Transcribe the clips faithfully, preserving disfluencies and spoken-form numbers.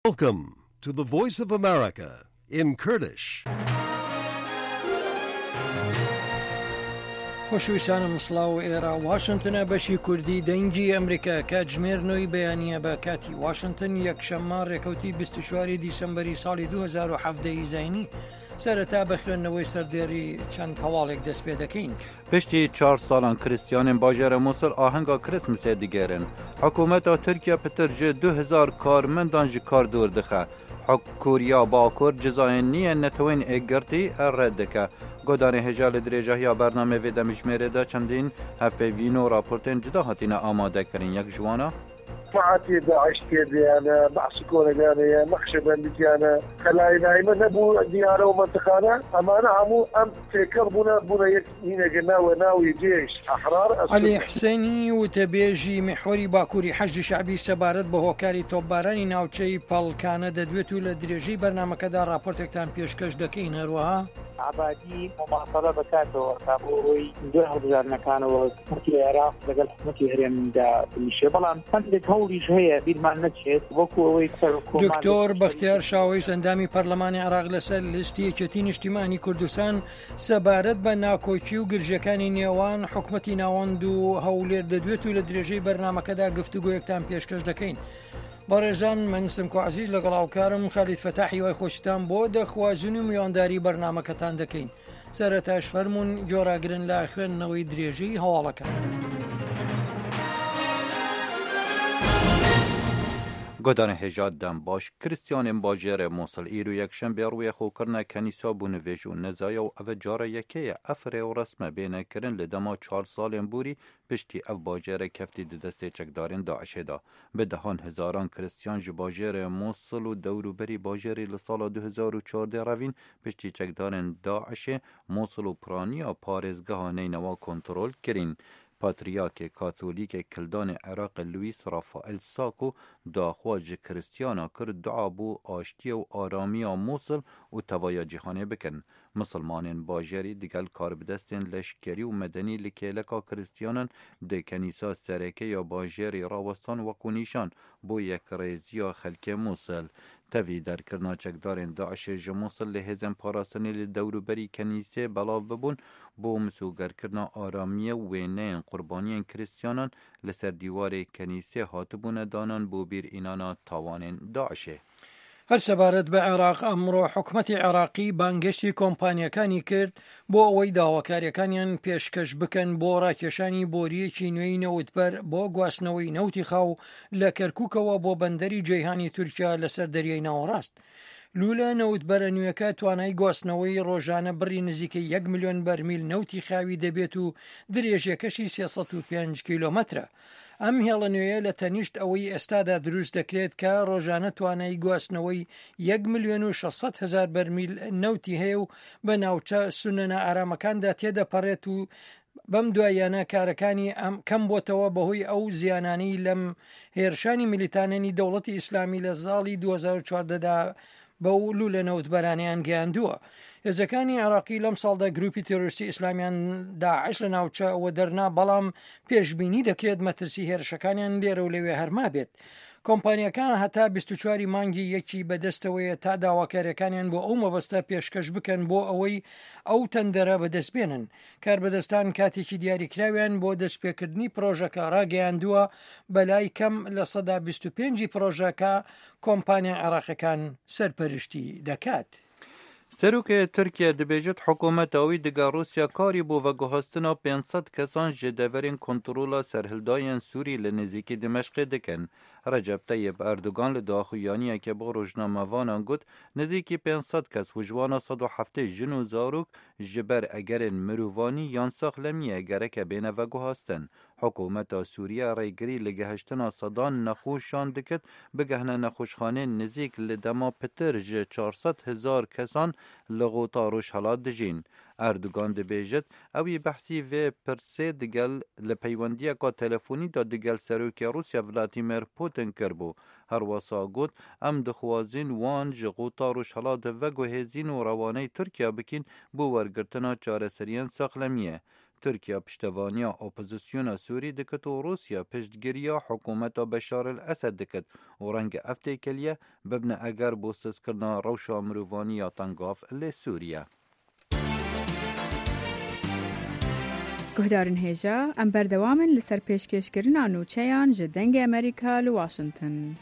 Welcome to the Voice of America in Kurdish. خۆشەویستانم سڵاو ئێرە واشنتنە بەشی کوردی دەنگی ئەمریکا کاتژمێرنەوەی بەیانیە بە کاتی واشنتن یەکشەممە ڕێکەوتی بیست و چوار دیسەمبەری ساڵی دوو هەزار و هەفت زاینی سەرەتا بە خوێندنەوەی سەردێری چەند هەواڵێک دەست پێ دەکەین. پشتی چهار ساڵان کریستیانên باژێرە مووسڵ ئاهەنگا کریسمسê digêrin. Hikûmeta Tirkiye pitir ji du hezar karmendan ji kar dûr dixe. Kuriya Bakur cezayên niyên netewên êgirtî red dike. Godanê hêja li dirêjehiya bername vê demijmêrê de çendîn hevpêvîn û raportên cuda hatîne amadekirin. Yek ji wan e معاتي داعش كيديانا بعسكونا جانيا نقشبنديانا خلاي نايمة نبو ديارة ومنطقانا أما أنا عمو أم تكر بنا بنا يكينا جناوة ناوي جيش أحرار علي حسيني وتبيجي محوري باكوري حشد شعبي سبارت بهوكاري توباراني ناوچي بالكانا ددويتو لدريجي برنامج كدا راپورتكتان پیشکش دكين هروها عبادي مماطلة بكاتو تابوي دو هزار مكانو حكي العراق لقل حكي هريم دا المشي بلان فانتك هوليش هي بيدمان نتشيت وكو دكتور بختيار شاويس اندامي برلماني عراق لسر لستي چتين اجتماعي كردستان سبارت بناكوچي و گرجكاني نيوان حكمتي ناوندو هولير ددويتو لدرجي برنامج كدا گفتگو يكتان پیشکش دكين. بەڕێزان من سمکۆ عزیز لەگەڵاوکارم خالید فەتاحی وای خۆشتان بۆ دەخوازن و میوانداری بەرنامەکەتان دەکەین. سەرەتاش فەرمونون جۆراگرن لە خوێندنەوەی درێژەی هەواڵەکان. Godanê hêja dembaş kiristiyanên bajarê Mosul îro yekşembe rûyê xwekirina kenîsa bûnivêj û nezaya û ev cara yekê ye efrê û resme bênekirin li dema çar salên borî piştî ev bajarê keftî di destê çekdarên Daişê da. Bi dehan hezaran kiristiyan ji bajarê Mosul û dewrûberî bajarê li sala du hezar û çardê revîn piştî çekdarên Daişê Mosul û piraniya parêzgeha neynewa kontrol kirin. Patriyakê Katolîkê Kildanê Iraqê Luis Rafael Sako daxwaz ji kiristiyana kir dua bû aştiya û aramiya Mosul û tevaya cîhanê bikin. Misilmanên bajarî digel karbidestên leşkerî û medenî li kêleka kiristiyanan di kenîsa sereke ya bajarê rawestan wekû nîşan bo yekrêziya xelkê Mosul. Tevî derkirina çekdarên Daişê ji Mosul li hêzên parastinê li dewrûberî kenîsê belav bibûn bo misûgerkirina aramiye wêneyên qurbaniyên kiristiyanan li ser dîwarê kenîsê hatibûne danan bo bîrînana tawanên Daişê. هەر سەبارەت بە عێراق ئەمڕۆ حکومەتی عێراقی بانگەشتی کۆمپانیەکانی کرد بۆ ئەوەی داواکاریەکانیان پێشکەش بکەن بۆ ڕاکێشانی بۆریەکی نوێی نەوتبەر بۆ گواستنەوەی نەوتی خاو لە کەرکووکەوە بۆ بەندەری جەیهانی تورکیا لەسەر دەریای ناوەڕاست. لولە نەوتبەرە نوێەکە توانای گواستنەوەی ڕۆژانە بڕی نزیکە یەک ملیۆن بەرمیل نەوتی خاوی دەبێت و درێژەکەشی سێسەد و پێنج کیلۆمەترە. ئەم هێڵە نوێیە لە تەنیشت ئەوەی ئێستادا دروست دەکرێت کە ڕۆژانە توانای گواستنەوەی یەک ملیۆن و شەشسەد هەزار بەرمیل نەوتی هەیە و بە ناوچە سونەنە ئارامەکاندا تێدەپەڕێت و بەم دوایانە کارەکانی ئەم کەم بۆتەوە بەهۆی ئەو زیانانەی لەم هێرشانی میلیتانێنی دەوڵەتی ئیسلامی لە ساڵی دوو هەزار و چواردەدا بەو لولە نەوتبەرانیان گەیاندووە. هێزەکانی عێراقی لەم ساڵدا گروپی تێرۆریستی ئیسلامیان داعش لە ناوچە ئەوە دەرنا بەڵام پێشبینی دەکرێت مەترسی هێرشەکانیان لێرە و لەوێ هەرما بێت. کۆمپانیەکان هەتا بیست و چوار مانگی یەکی بەدەستەوەیە تا داواکاریەکانیان بۆ ئەو مەبەستە پێشکەش بکەن بۆ ئەوەی ئەو تەندەرە بەدەستبێنن. کاربەدەستان کاتێکی دیاریکراویان بۆ دەستپێکردنی پرۆژەکە ڕاگەیاندووە بەلای کەم لە سەدا بیست و پێنجی پرۆژەکە کۆمپانیا عێراقیەکان سەرپەرشتی دەکات. Serokê Tirkiye dibêjit hikûmeta wî diga Rûsya karî bû veguhastina pênc sed kesan ji deverên kontrola serhildayên Sûrî li nêzîkî Dimeşqê dikin. Recep Tayyip Erdogan li daxuyaniyekê bo rojnamevanan got nêzîkî pênc sed kes hûjwana sed û heftê jin û zarok ji ber egerên mirovanî yan saxlemiyê gereke bêne veguhastin. Hikûmeta Sûriya rêgirî li gihiştina sedan nexweşan dikit bigihne nexweşxaneyên nêzik li dema pitir ji çar sed hezar kesan li gota Rojhilat dijîn. Erdogan dibêjit ew ê behsî vê pirsê digel li peywendiyeka telefonî da digel Serokê Rûsya Vladimir Putin kirbû. Her wisa got em dixwazin wan ji gota Rojhilat veguhêzîn û rewaneyê Tirkiye bikin bû wergirtina çareseriyên saxlemiyê. ترکیه پشتوانیا اپوزیسیون سوری دکت و روسیا پشتگیریا حکومت بشار الاسد دکت و رنگ افته کلیه ببن اگر بوسس کرنا روشا مروانی یا تنگاف لی سوریه. گهدارن هێژا ئەم بەردەوامن لەسەر پێشکەشکردنا نوچەیان ji dengê ئەمریکا li Washington.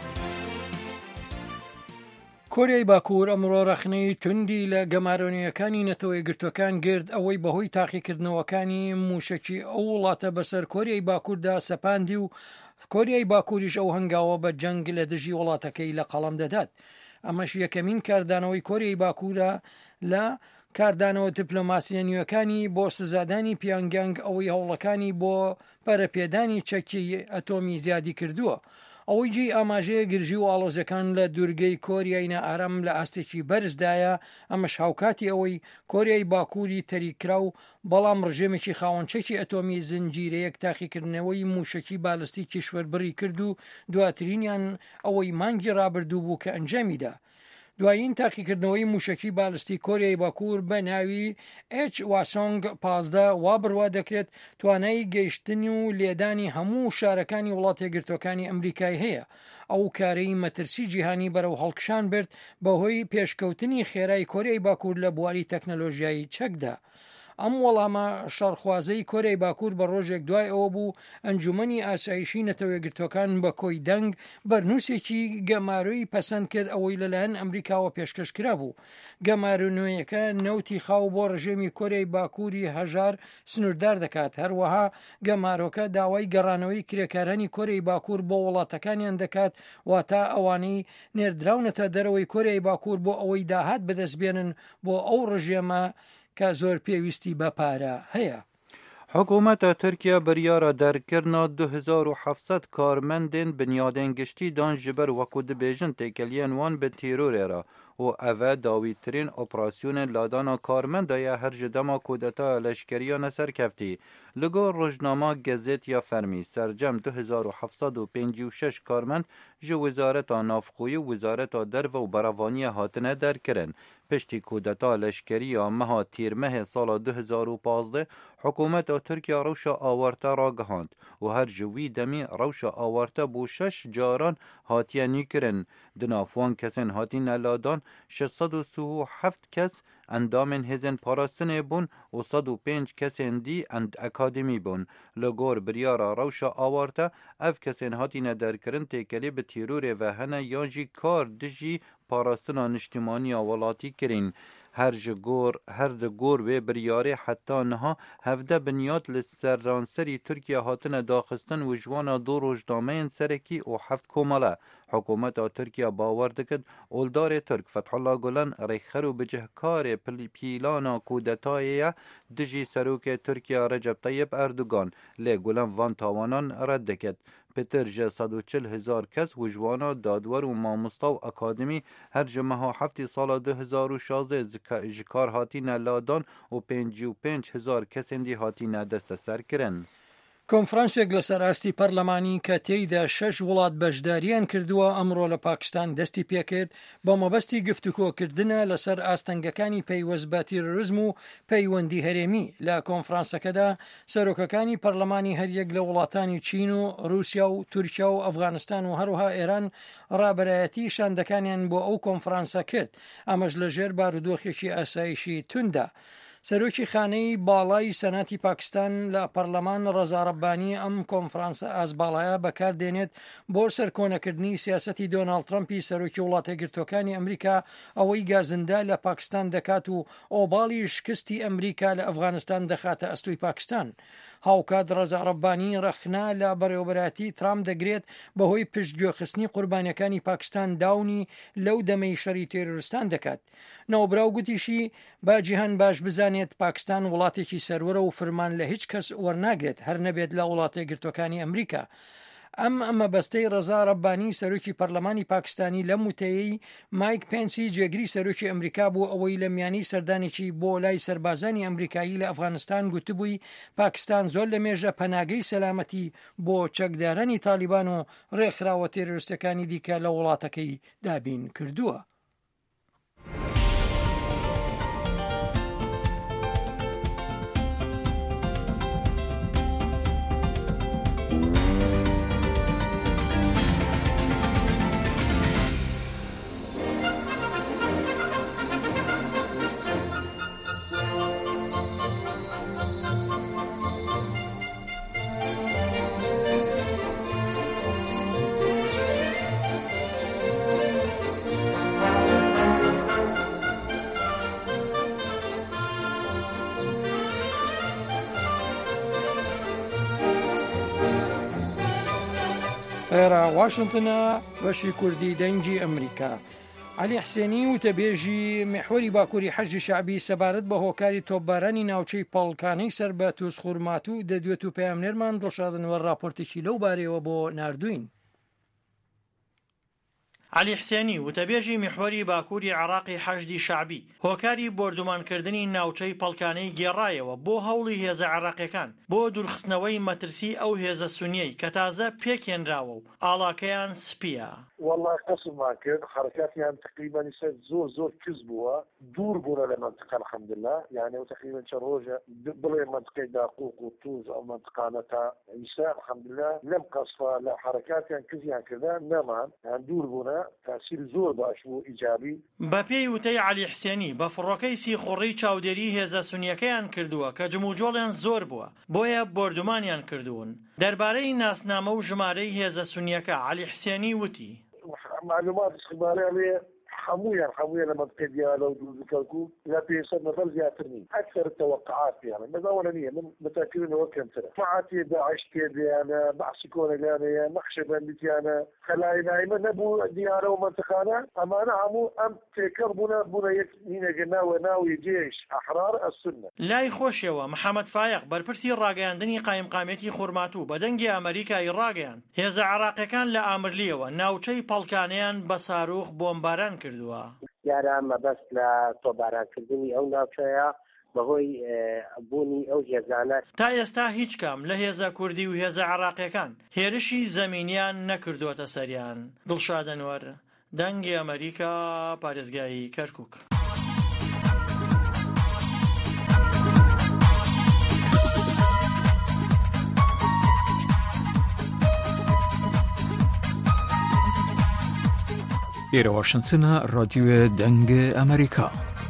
کۆریای باکوور ئەمڕۆ ڕەخنەی توندی لە گەمارۆنیەکانی نەتەوەی گرتوەکان گرت ئەوەی بەهۆی تاقیکردنەوەکانی موشکی ئەو وڵاتە بەسەر کۆریای باکووردا سەپاندی و کۆریای باکووریش ئەو هەنگاوە بە جەنگ لە دژی وڵاتەکەی لە قەڵەم دەدات. ئەمەش یەکەمین کاردانەوەی کۆریای باکوورە لە کاردانەوە دیپلۆماسیەنیەکانی بۆ سزادانی پیانگانگ ئەوەی هەوڵەکانی بۆ پەرەپێدانی چەکی ئەتۆمی زیادی کردووە. ئەوەی جێی ئاماژەیە گرژی و ئاڵۆزەکان لە دوورگەی کۆریای نائارام لە ئاستێکی بەرزدایە. ئەمەش هاوکاتی ئەوەی کۆریای باکووری تەریکرا و بەڵام ڕژێمێکی خاوەنچەکی ئەتۆمی زنجیرەیەک تاقیکردنەوەی موشکی بالیستی کیشوەربڕی کرد و دواترینیان ئەوەی مانگی ڕابردوو بوو کە ئەنجامیدا. دوایین تاقیکردنەوەی موشکی بالیستی کۆریای باکوور بە ناوی ئێچ واسۆنگ پازدە وا بڕوا دەکرێت توانای گەیشتنی و لێدانی هەموو شارەکانی وڵات یەکگرتوەکانی ئەمریکای هەیە. ئەو کارەی مەترسی جیهانی بەرەو هەڵکشان برد بەهۆی پێشکەوتنی خێرای کۆریای باکوور لە بواری تەکنەلۆژیایی چەکدا. ئەم وەڵامە شەڕخوازەی کۆریای باکوور بە ڕۆژێک دوای ئەوە بوو ئەنجومەنی ئاسایشی نەتەوەیەگرتوەکان بە کۆی دەنگ بەرنووسێکی گەمارۆی پەسەند کرد ئەوەی لەلایەن ئەمریکاوە پێشکەشکرا بوو. گەمارونوەیەکە نەوتی خاو بۆ ڕژێمی کۆریای باکووری هەژار سنووردار دەکات. هەروەها گەمارۆکە داوای گەڕانەوەی کرێکارانی کۆریای باکوور بۆ وڵاتەکانیان دەکات واتە ئەوانەی نێردراونەتە دەرەوەی کۆریای باکوور بۆ ئەوەی داهات بەدەستبێنن بۆ ئەو ڕژێمە کە زۆر پێویستی بە پارە هەیە. حکوومەتە تورکیا بریارە دەرکردنا دو هزار و هەفتصد کارمەندên بنیادên giştî dan ji ber wekû dibêjin têkeliyên wan bi tîrorê re û ev e dawîtirîn operasyonên ladana karmenda ye her ji dema kûdetaya leşkeriya neserkeftî. Li gor rojnama Gezetiya Fermî sercem du hezar û heft û pêncî û şeş karmend ji Wizareta Navxwî û Wizareta Derve û Berevaniyê hatine derkirin. Piştî kûdeta leşkeriya meha tîrmehê sala du hezar û panzdeh حکومت ترکیه روشا آورته را گهاند و هر جوی دمی روشا آورته بو شش جاران هاتیه نیکرن. دنافوان کسین هاتی نلادان ششصد و سی و هفت کس اندامن هزن پاراستن بون و صد و پنج کسین دی اند اکادمی بون. لگور بریارا روشا آورته اف کسین هاتی ندرکرن تیکلی به تیرور و هنه یانجی کار دجی پاراستنا نشتیمانی ولاتی کرین. هر جگور هر دگور و بریاره حتی نها هفده بنیاد لسرانسری ترکیه هاتن داخستن و جوانا دو روزنامه سرکی و هفت کوماله. حکومت ترکیه باور دکد اولدار ترک فتح الله گلن ریخر و بجهکار پیلانا کودتای دجی سروک ترکیه رجب طیب اردوگان لی گلن وان تاوانان رد دکد. پتر جه صد و چل هزار کس و جوانا دادور و ماموستا و اکادمی هر جمعه هفتی سال دو هزار و شازده جکار هاتی نلادان و پنجی و پنج هزار کسندی هاتی ندست سر کرن. کۆنفرانسێک لەسەر ئاستی پەرلەمانی کە تێیدا شەش وڵات بەشداریان کردووە ئەمڕۆ لە پاکستان دەستی پێکرد بە مەبەستی گفتوگۆکردنە لەسەر ئاستەنگەکانی پەیوەست بە تیرۆریزم و پەیوەندی هەرێمی. لە کۆنفرانسەکەدا سەرۆکەکانی پەرلەمانی هەریەک لە وڵاتانی چین و رووسیا و تورکیا و ئەفغانستان و هەروەها ئێران ڕابەرایەتی شاندەکانیان بۆ ئەو کۆنفرانسە کرد. ئەمەش لەژێر بارودۆخێکی ئاسایشی توندا. سەرۆکی خانەی باڵای سەناتی پاکستان لە پەرلەمان ڕەزا ڕەبانی ئەم کۆنفرانسە ئازباڵایە بەکاردێنێت بۆ سەرکۆنەکردنی سیاسەتی دۆناڵد ترەمپی سەرۆکی وڵاتە یەکگرتوەکانی ئەمریکا ئەوەی گازندا لە پاکستان دەکات و ئۆباڵی شکستی ئەمریکا لە ئەفغانستان دەخاتە ئەستوی پاکستان. هاوکات ڕەزا ڕەبانی ڕەخنا لە بەڕێوەبەراتی ترامپ دەگرێت بەهۆی پشتگوێخستنی قوربانیەکانی پاکستان داونی لەو دەمەی شەڕی تێرۆریستان دەکات. ناوبراو گوتیشی با جیهان باش بزانێت پاکستان وڵاتێکی سەروەرە و فرمان لە هیچ کەس وەرناگرێت هەر نەبێت لە وڵاتە یەکگرتوەکانی ئەمریکا. ئەم ئەمە بەستەی ڕەزا ڕەبانی سەرۆکی پەرلەمانی پاکستانی لە موتەیەی مایک پێنسی جێگری سەرۆکی ئەمریکا بوو ئەوەی لە میانی سەردانێکی بۆ لای سەربازانی ئەمریکایی لە ئەفغانستان گوتبووی پاکستان زۆر لە مێژە پەناگەی سەلامەتی بۆ چەکدارانی تالیبان و ڕێکخراوە تێرۆریستەکانی دیکە لە وڵاتەکەی دابین کردووە. لێرە واشنگتنە بەشی کوردی دەنگی ئەمریکا. علی حسێنی وتەبێژی محوەری باکووری حەجی شعبی سەبارەت بە هۆکاری تۆپبارانی ناوچەی پەڵکانەی سەر بە تووسخورمات و دەدوێت و پەیامنێرمان دڵشادنەوە راپۆرتێکی لەو بارەوە بۆ ناردوین. علی حسێنی وتەبێژی محوەری باکووری عێراقی حەشدی شعبی هۆکاری بۆردومانکردنی ناوچەی پەڵکانەی گێڕایەوە بۆ هەوڵی هێزە عێراقیەکان بۆ دوورخستنەوەی مەترسی ئەو هێزە سونیەی کە تازە پێکێنراوە و ئاڵاکەیان سپیە. والله قسممان کرد حركاتيان تقريبا يصير زور زور كذبوا دور بونا لمنطقة الحمد لله يعني وتقريبا شروجة بلا منطقة داقوق وطوز أو منطقة نتا يساء الحمد لله لم قصفة لا حركاتيان كذيان كذا نمان يعني دور بونا تأثير زور باشبو إيجابي. بەپێی وتەی علی حسێنی بە فڕۆکەی سیخوڕی چاودێری هێزە سونیەکەیان کردووە کە جموجۆڵیان زۆر بووە بۆیە بۆردومانیان کردوون. دەربارەی ناسنامە و ژمارەی هێزە سونیەکە علی حسێنی وتی معلومات استخبارية عليه حمويا حمويا لمنطقة ديالو وذكركو لا بيصير مثل زياترني أكثر التوقعات يعني ماذا أولانية من متأكدين وكم سنة معاتي داعش كيدي أنا بعسكونا لاني مخشبا بتيانا خلاي نايمة نبو ديارة ومنطقانا أما أنا عمو أم تكر بنا بنا يكنينا قناوة ناوي جيش أحرار السنة لای خۆشیەوە محەممەد فایق بەرپرسی ڕاگەیاندنی قایم قامێتی خورمات و بەدەنگی ئەمریکای ڕاگەیان هێزە عێراقیەکان لە ئامرلیەوە ناوچەی پەڵکانەیان بە ساروخ بۆمباران کردووە. یارە مەبەست لە تۆبارانکردنی ئەو ناوچەیە بەهۆی بوونی ئەو هێزانە تا ئێستا هیچ کام لە هێزە کوردی و هێزە عێراقیەکان هێرشی زەمینیان نەکردووەتە سەریان. دڵشاد ئەنوەر دەنگی ئەمریکا پارێزگای کەرکووک. ئێرە واشنگتنە ڕادیۆ دەنگە ئەمریکا.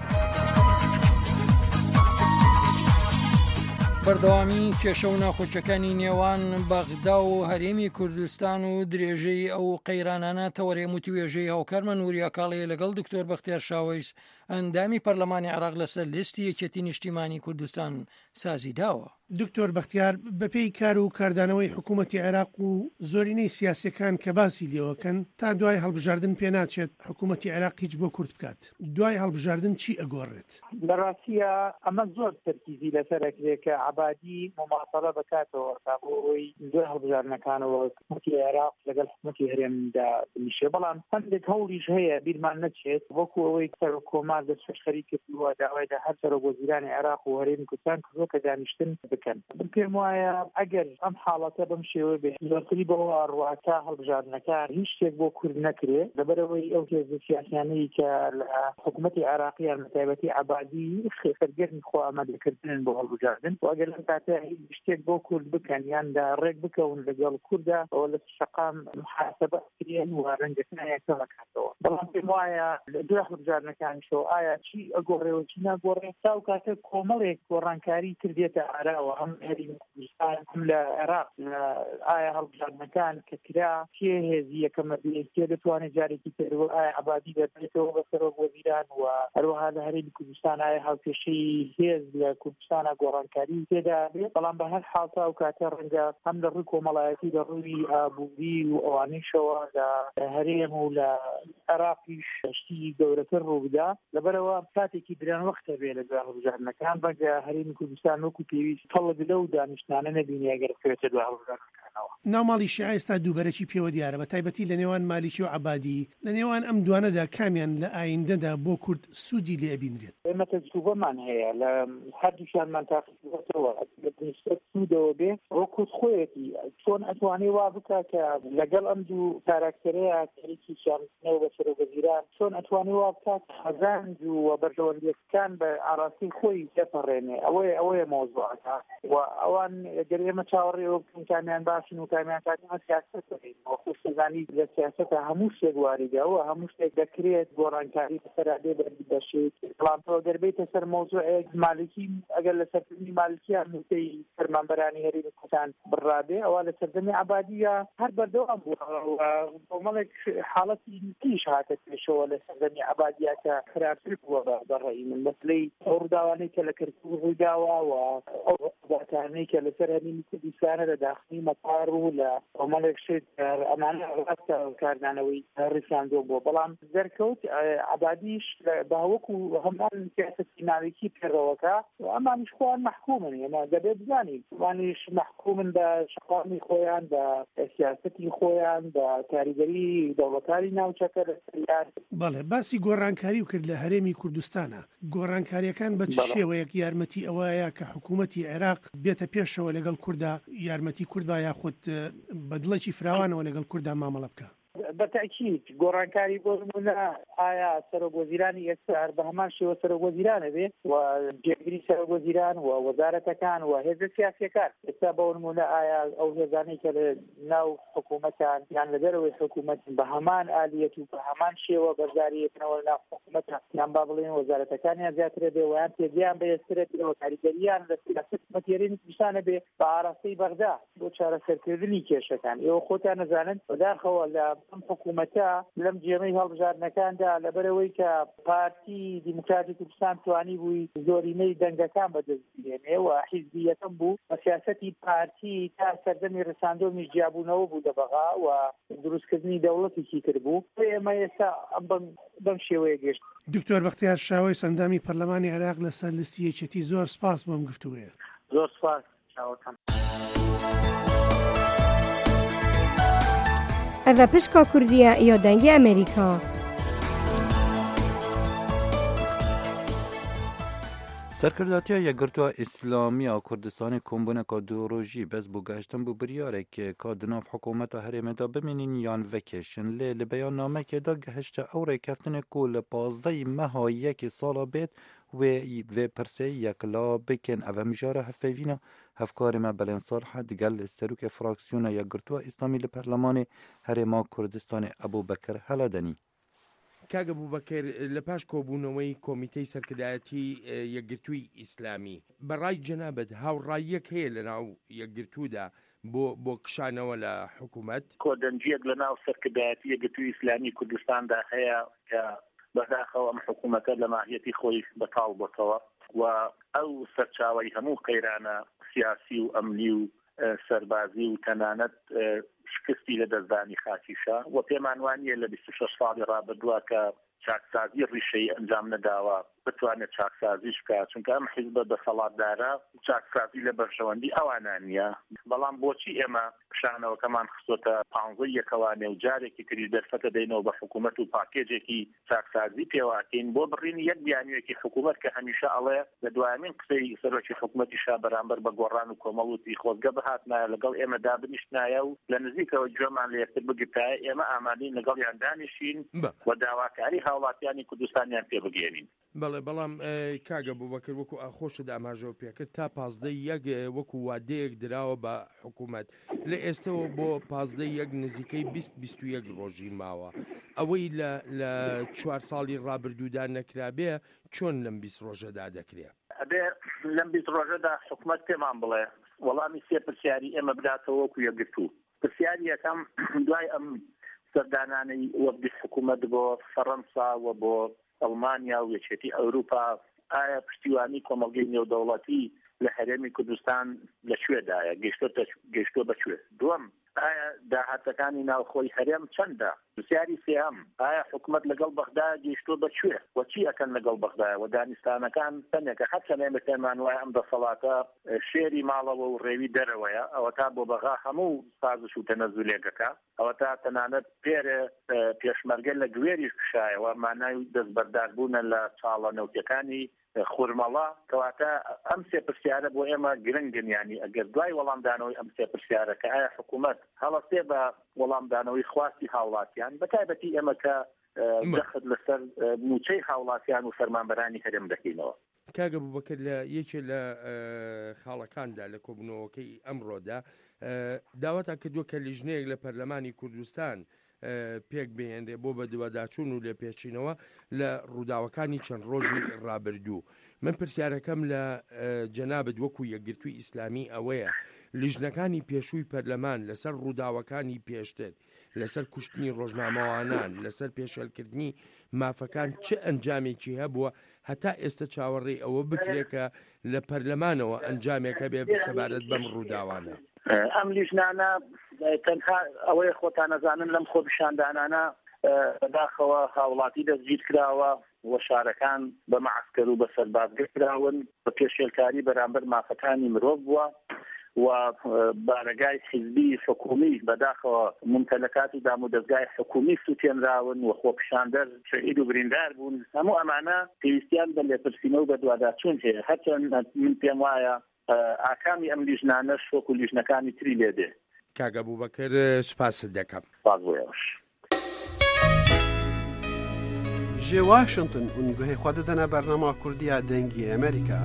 بەردەوامی کێشە و ناخۆچەکانی نێوان بەغدا و هەرێمی کوردستان و درێژەی ئەو قەیرانانە تەوەرێم و توێژەی هاوکارمە نوریا کاڵەیە لەگەڵ دکتۆر بەختیار شاوەیس ئەندامی پەرلەمانی عێراق لەسەر لیستی یەکێتی نیشتیمانی کوردستان سازی داوە. دکتۆر بەختیار بەپێی کار و کاردانەوەی حکوومەتی عێراق و زۆرینەی سیاسەکان کە باسی لێوەکەن تا دوای هەڵبژاردن پێناچێت حکوومەتی عێراق هیچ بۆ کورت بکات. دوای هەڵبژاردن چی ئەگۆڕێت؟ بەڕاستیە ئەمە زۆر تەرکیزی لەسەرەکرێت کە عەبادی مماثەڵە بکاتەوە تا بۆی دوای هەڵبژاردنەکانەوە حکوومەتی عێراق لەگەڵ حکوومەتی هەرێمدا بنیشێ. بەڵام هەندێک هەوڵیش هەیە بیرمان نەچێت وەکو ئەوەی سەر کۆمار دەست خەریک کردووە داوایدا هەر سەرۆک وەزیرانی عێراق و هەرێمی کوردستان کردووە کە دانیشتن بکەن. پێم وایە ئەگەر ئەم حاڵەتە بەم شێوە بێ زۆرتری بەوە ڕواکە هەڵبژاردنەکان هیچ شتێک بۆ کورد نەکرێت لەبەرەوەی ئەو هێزە سیاسیانەی کە لە حکوومەتی عێراقیان بەتایبەتی عەبادی خێرگەرنی خۆ ئامادەکردن بۆ هەڵبژاردن و ئەگەر لەم کاتە هیچ شتێک بۆ کورد بکەن یاندا ڕێک بکەون لەگەڵ کووردا ئەوە لە شەقام محاسەبە کرێن و ڕەنگەکانیان کەمەکاتەوە. بەڵام پێم وایە دوای هەڵبژاردنەکانیشەوە ئایا چی ئەگۆڕێەوە چی ناگۆڕێت تا و کاتە کۆمەڵێک گۆڕانکاری کردێتە ئاراوە هەم کوردستان لە عێراق ئایا هەڵبژاردنەکان کە کرا کێ هێزی یەکەمە کێ دەتوانێت جارێکی ترەوە ئایا عەبادی دەبێتەوە بە سەرۆک وەزیران و هەروەها لە هەرێمی کوردستان ئایا هاوکێشەی هێز لە کوردستانە گۆڕانکاری تێدا بێت. بەڵام بە هەر حاڵ تا و کاتە ڕەنگە هەم لە ڕووی کۆمەڵایەتی لە ڕووی ئابووری و ئەوانەیشەوە لە هەرێم و لە عێراقیش شتی گەورەتر ڕوو بدا لەبەرەوە کاتێکی درێن وەختە بێ لە دوای هەڵبژاردنەکان بەگە هەرێمی کوردستان وەکو پێویست تەڵک لەو دانیشتانە نەبینی ئەگەر بکرێتە دوای هەڵبژاردنەکانەوە. ناوماڵی شیعە ئێستا دووبەرەکی پێوە دیارە بە تایبەتی لە نێوان مالیکی و عەبادی لە نێوان ئەم دوانەدا کامیان لە ئایندەدا بۆ کورد سوودی لێ بینرێت؟ ئێمە تەجروبەمان هەیە لە هەردووشیانمان تاقیکردەوە سوودەوە بێ وەکو خۆیەتی چۆن ئەتوانێ وا بکە کە لەگەڵ ئەم دوو کاراکتەرەیە کەریکی شانەوە بە سەرۆک وەزیران چۆن ئەتوانێ وا بکات حەزاند و بەردەوەندیەکان بە ئاراستی خۆی تێپەڕێنێ. ئەوەیە ئەوەیە مۆزوعەکە و ئەوان گەر ئێمە چاوەڕێەوە بکەین کامیان باشن و کامیان کاتیمە سیاسەت بکەین وەکو سەزانی لە سیاسەتە هەموو شتێک واریدەوە هەموو شتێک دەکرێت گۆڕانکاری بەسەرادێ بەردەشێت. بەڵام تۆ دەربێتە سەر مۆزوعێک مالکی ئەگەر لە سەردەمی مالکیان نوتەی فەرمانبەرانی هەرێمی کوردستان بڕابێ ئەوە لە سەردەمی عەبادیە هەر بەردەوام بووە کۆمەڵێک حاڵەتی تیش هاتە پێشەوە لە سەردەمی عەبادیە کە خراپتر بووە بە ڕێی من مەسلەی ڕووداوانەی کە لە کەرکووک ڕوویداوە و ئەو واتانەی کە لەسەر هەرێمی کوردستانە لە داخلی مەتاڵ هەژار و لە ئۆمەڵێک شت ئەمانە ڕاستە کاردانەوەی ڕیساندۆ بۆ بەڵام دەرکەوت عەبادیش باوەکو هەمان سیاسەتی ناوێکی پێڕەوەکە ئەمانیش خۆیان محکومن ئێمە دەبێت بزانین ئەمانیش محکومن بە شەقامی خۆیان بە سیاسەتی خۆیان بە کاریگەری دەوڵەتاری ناوچەکە لەسەریان. بەڵێ باسی گۆڕانکاری و کرد لە هەرێمی کوردستانە. گۆڕانکاریەکان بە چ شێوەیەک یارمەتی ئەوەیە کە حکوومەتی عێراق بێتە پێشەوە لەگەڵ کووردا یارمەتی کورد با یاخود بەدڵێکی فراوانەوە لەگەڵ کووردا مامەڵە بکە؟ بەتاکید گۆڕانکاری بۆ نمونە ئایا سەرۆکوەزیرانی ئێستا بە هەمان شێوە سەرۆکوەزیرانە بێت و جێگیری سەرۆکوەزیران و وەزارەتەکان و هێزە سیاسیەکان ئێستا بە نمونە ئایا ئەو هێزانەی کە لە ناو حکوومەتان یان لە دەرەوەی حکوومەتن بە هەمان ئالیەت و بە هەمان شێوە بەرزاریەکەنەوە ناو حکوومەتە یان با بڵێن وەزارەتەکانیان زیاترە بێ ویان پێگەیان بەهێزترێت بێ و کاریگەریان لە سیاست حکوومەتیێرانی کوردستانە بێ بە ئاراستەی بەغدا بۆ چارەسەرکردنی کێشەکان. ئێوە خۆتان نەزانن بەداخەوە لە حکوومەتە لەم جێمەی هەڵبژاردنەکاندا لەبەرەوەی کە پارتی دیموکراتی کوردستان توانی بووی زۆرینەی دەنگەکان بەدەست بهێنێ و حیزبیەکەم بوو بە سیاسەتی پارتی تا سەردەمی ڕساندۆمی جیابوونەوە بوو دەبغا و دروستکردنی دەوڵەتێکی کرد بوو. ئێمە ئێستا بەم شێوەیە گەشت. دکتۆر بەختیار شاوەی سەندامی پەرلەمانی عێراق لەسەر لیستی یەکێتی زۆر سپاس بۆم گفتووەیە. زۆر سپاس چاوەکەم. ئەڤە پشکا کوردیە یا دەنگی ئەمریکا. سەرکرداتیە یەکگرتووە ئیسلامیە کوردستانی کۆمبوونەکە دوڕۆژی بەس بوو گەشتن بوو بریارێک کا دناف حکوومەتە هەرێمەدا بمێنین یان vekêşin lê li beyannamekê de gihişte ew rêkeftinê ku li pazdeyî meha yekê sala bêt wê vê pirsê yekla bikin ev mijara hevpeyvîna hevkarê me Belensal he digel serokê fraksiyona yekgirtûwa îslamî li Perlemanê Herêma Kurdistanê Ebûbekir Heladenî. کاگە بووبەکر لە پاش کۆبوونەوەی کۆمیتەی سەرکردایەتی یەکگرتووی ئیسلامی بەڕای جەنابەت هاوڕاییەک هەیە لە ناو یەکگرتوودا بۆ بۆ کشانەوە لە حکوومەت؟ کۆدەنجیەک لە ناو سەرکردایەتی یەکگرتووی ئیسلامی کوردستاندا هەیە کە بەداخەوە ئەم حکوومەتە لە ماهیەتی خۆی بەتاڵ بۆتەوە و ئەو سەرچاوەی هەموو قەیرانە سیاسی و ئەمنی و سەربازی و تەنانەت شکستی لە دەستدانی خاکیشە و پێمان وانیە لە بیست و شەش ساڵی ڕابردووە کە چاکسازی ڕیشەی ئەنجام نەداوە بتوانێت چاکسازیش بکات چونکە ئەم حیزبە دەسەڵاتدارە چاکسازی لە بەرژەوەندی ئەوانان نییە. بەڵام بۆچی ئێمە پیشانەوەکەمان خستۆتە پانزەی یەکەوانێ و جارێکی تری دەرفەتە دەینەوە بە حکوومەت و پاکێجێکی چاکسازی پێواکەین بۆ بڕینی یەک بیانوێکی حکوومەت کە هەمیشە ئەڵێ لە دوایمین قسەی سەرۆکی حکوومەتی شا بەرامبەر بە گۆڕان و کۆمەڵوتی خۆزگە بهاتنایە لەگەڵ ئێمەدا بنیشتنایە و لە نزیکەوە گوێمان لە یەکتر بگرتایە ئێمە ئامادەین لەگەڵیان دانیشین و داواکاری هاوڵاتیانی کوردستانیان پێ بگەێنین. بەڵێ بەڵام کاگە بووبەکر وەکو ئاخۆشت ئاماژەوە پێکرد تا پازدەی یەک وەکو وادەیەک دراوە بە حکوومەت لە ئێستەوە بۆ پازدەی یەک نزیکەی بیست بیست و یەک ڕۆژی ماوە ئەوەی لە چوار ساڵی ڕابردوودا نەکرابێ چۆن لەم بیست ڕۆژەدا دەکرێت؟ ئەبێ لەم بیست ڕۆژەدا حکوومەت پێمان بڵێ وەڵامی سێ پرسیاری ئێمە بداتەوە وەکو یەکگرتوو. پرسیاری یەکەم دوای ئەم سەردانانەی وەبدی حکوومەت بۆ فەڕەنسا و بۆ ئەڵمانیا و یەکێتی ئەوروپا ئایا پشتیوانی کۆمەڵگەی نێودەوڵەتی لە هەرێمی کوردستان لەکوێدایە گەیشتۆ بەکوێ؟ دووەم ئایا داهاتەکانی ناوخۆی هەرێم چەندە؟ پرسیاری سێهەم ئایا حکوومەت لەگەڵ بەغدا گەیشتۆ بەکوێ و چی ئەکەن لەگەڵ بەغدایە و دانیستانەکان تەنێکە هەرچەندێ پێمان وایە ئەم دەسەڵاتە شێری ماڵەوە و ڕێوی دەرەوەیە ئەوە تا بۆ بەغا هەموو سازش و تەنەزولێکەکە ئەوە تا تەنانەت پێرە پێشمەرگە لە گوێریش کشایەوە مانای دەستبەرداربوونە لە چاڵە نەوتەکانی خورمەڵا کەواتە ئەم سێ پرسیارە بۆ ئێمە گرنگن ینی ئەگەر دوای وەڵامدانەوەی ئەم سێ پرسیارە کە ئایا حکوومەت هەڵەستێ بە وەڵامدانەوەی خواستی هاوڵاتیان بەتایبەتی ئێمە کە دەخت لەسەر موچەی هاوڵاتیان و فەرمانبەرانی هەرێم دەکەینەوە. کاگە بووبەکر لە یەکێ لە خاڵەکاندا لە کۆبوونەوەکەی ئەمڕۆدا داواتا کردووە کە لیژنەیەک لە پەرلەمانی کوردستان پێک بهێنرێ بۆ بە دووەداچوون و لێ پێچینەوە لە ڕووداوەکانی چەند ڕۆژی ڕابردوو. من پرسیارەکەم لە جەنابەت وەکو یەکگرتووی ئیسلامی ئەوەیە لیژنەکانی پێشووی پەرلەمان لەسەر ڕووداوەکانی پێشتر لەسەر کوشتنی ڕۆژنامەوانان لەسەر پێشێلکردنی مافەکان چه ئەنجامێکی هەبووە هەتا ئێستا چاوەڕێی ئەوە بکرێت کە لە پەرلەمانەوە ئەنجامێکە بێ سەبارەت بەم ڕووداوانە؟ ئەم لیژنانە تەنها ئەوەیە خۆتان نەزانن لەم خۆ پیشاندانانە بەداخەوە هاوڵاتی دەستگیر کراوە و شارەکان بە معسکەر و بە سەربازگە کراون بە پێشێلکاری بەرامبەر مافەکانی مرۆڤ بووە و بارەگای حیزبی حکومی بەداخەوە ممتلەکاتی دام و دەستگای حکومی سووتێنراون و خۆ پیشاندەر شەهید و بریندار بوون هەموو ئەمانە پێویستیان بە لێپرسینە و بە دوواداچوون هەیە هەرچەند من پێم وایە ئاکامی ئەم لیژنانەش وەکو لیژنەکانی تری لێ دێ. کاگە بووبەکر سوپاست دەکەم. باز بۆیەوەش ji Washington û guhê xwe didine bernama Kurdiya dengê Amerîka.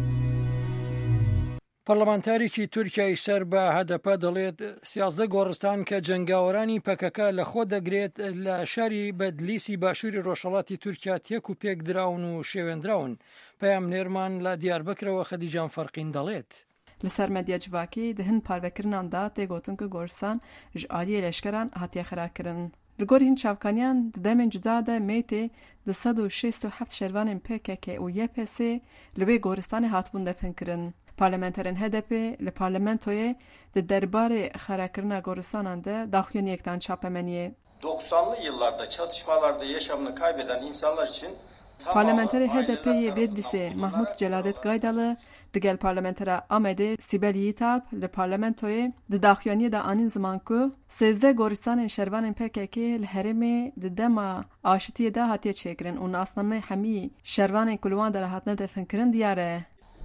پەرلەمانتارێکی تورکیای سەر بە هەدەپە دەڵێت سیازدە گۆڕستان کە جەنگاوەرانی پەکەکە لە خۆ دەگرێت لە شاری بەدلیسی باشووری ڕۆژهەڵاتی تورکیا تێک و پێک دراون و شێوێنراون. پەیام نێرمان لە دیاربەکرەوە خەدیجان فەرقین دەڵێت. لەسەر مەدیە جڤاکی دهن پارڤەکردناندا تێگوتن کە گۆرستان ji aliyê leşkeran hatiye xirakirin. Li gorî hin çavkaniyan di demên cuda de mêtê di sed û şêst û heft şervanên P K K û Y P S li wê goristanê hatibûn definkirin. Parlamenterên H D P li parlamentoyê di derbarê xerakirina goristanan de daxuyaniyekdan çapemeniye. doksanlı yıllarda çatışmalarda yaşamını kaybeden insanlar için Parlamenterê H D P'yê Bêdbîsê Mahmud Celadet Gaydalı digel parlamentera Amedê Sibel Yiğitap li parlamentoyê di daxuyaniyê de anîn ziman ku sêzdeh goristanên şervanên P K K li herêmê di dema aşitiyê de hatiye çêkirin û nasnamê hemî şervanên ku li wan de re hatine definkirin diyar e.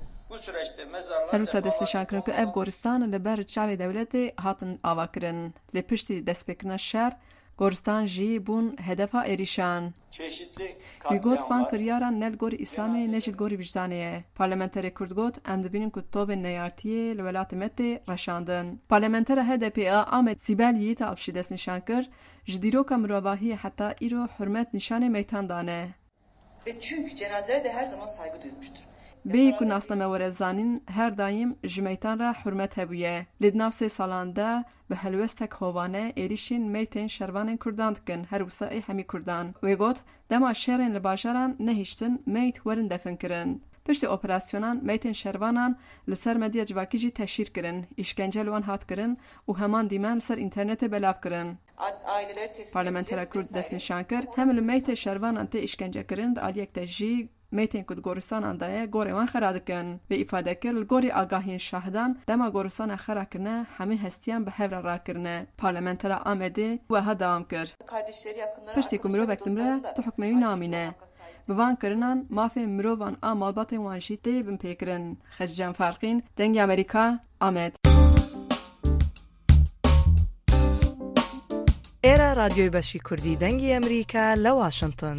Her wisa destnîşankirin ku ev goristan li ber çavê dewletê hatin avakirin. Lê piştî destpêkirina şer goristan jî bûn hedefa êrîşan. Wî got van kiryaran ne li gorî Îslamê ne jî li gorî vicdanê ye. Parlamenterê Kurd got em dibînin ku tovên neyartiyê li welatê me tê reşandin. Parlamentera H D P a Amed Sibel Yiğitap jî destnîşan kir ji dîroka mirovahiyê heta îro hürmet nîşanê meytan dane. Ve çünkü cenazelere de her zaman saygı duymuştur. Bêyî ku nasname were zanîn her daîm ji meytan re hürmet hebûye. Lê di nav sê salan de bi helwestek hovane êrişên meytên şervanên Kurdan dikin her wisa ê hemî Kurdan. Wê got dema şerên li bajaran nehîştin meyt werin definkirin. Piştî operasyonan meytên şervanan li ser medya civakî jî teşhîr kirin, îşkence li wan hat kirin û heman dîmen li ser înternetê belav kirin. Parlamentera Kurd destnîşan kir hem li meytê şervanan tê îşkence kirin di aliyek de jî meytên ku di goristanan de ye gorê wan xera dikin. Vê îfade kir li gorî agahiyên şahidan dema goristana xera kirine hemî hestiyan bi hev re rakirine. Parlamentera Amedê weha dewam kir. Piştî ku mirovek dimre tu hukmê wî namîne. Bi van kirinan mafê mirovan a malbatên wan jî tê bin pêkirin. Xezcan Farqîn, Dengê Amerîka, Amed. Era Radyoy Beşî Kurdî Dengê Amerîka li Washington.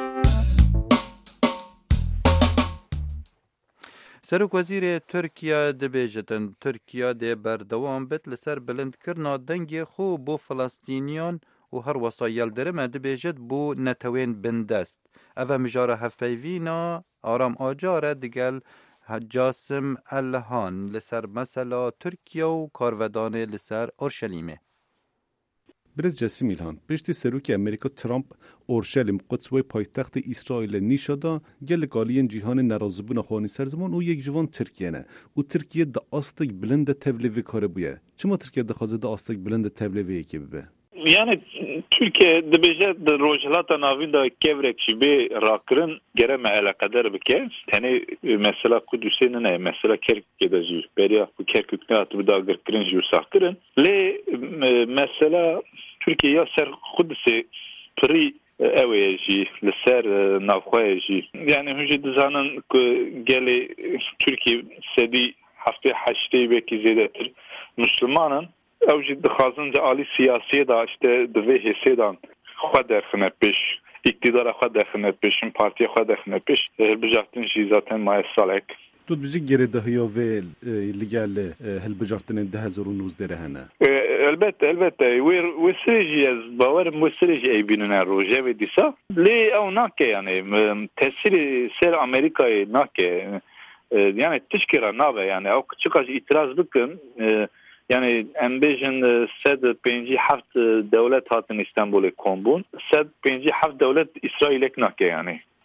Serokvezîrê Tirkiya dibêjin Tirkiya dê berdewam bit li ser bilindkirina dengê xwe bo Filistîniyan û her wesa yeldirime dibêjit bo netewên bindest. Ev e mijara hevpeyvîna Aram Acar e digel Casim Elhan li ser mesela Tirkiya û karvedanê li ser Orşelîmê. Birez Casim İlhan, piştî serokê Amerîka Trump Orşelîm Quds wê paytextê İsraîlê nîşa da gelek aliyên cîhanê nerazîbûna xwanî serziman û yek ji wan Tirkiye ne û Tirkiye di astek bilind de tevlê vê karê bûye. Çima Tirkiye dixwaze de astek bilind de tevlê vê yekê bibe? Yani Türkiye dibêje di rojhilata navîn de kevrek jî bê rakirin gere me eleqeder bike. Tenê mesela Kudüsê ne mesela Kerkük'e de jî beriya ku Kerkük ne hatibû dagirkirin jî wisa kirin. Lê mesela Türkiye ya ser Kudüsê pirî ew ê jî li ser navxweyê jî. Yani hûn jî dizanin ku gelê Türkiye sedî heftê heştê wekî zêdetir Müslümanin. Ew jî dixwazin de alî siyasiyê da işte di vê hêsê de xwe derxine pêş, îktidara xwe derxine pêş, partiya xwe derxine pêş. Hilbijartin jî zaten maye salek. Tu dibêjî gerê dahiya vê li gel hilbijartinên du hezar û nûzdeh re hene? Elbette, elbette. Wê wê serê jî ez bawerim wê serê jî eybînine rojevê dîsa. Lê ew nake yani tesîrê ser Amerîkayê nake. Yani tişkira nabe yani ew çika jî îtiraz bikin. Yani em bêjin sed pêncî heft dewlet hatin İstanbulê kombûn. Sed pêncî heft dewlet İsraîlek nake yani.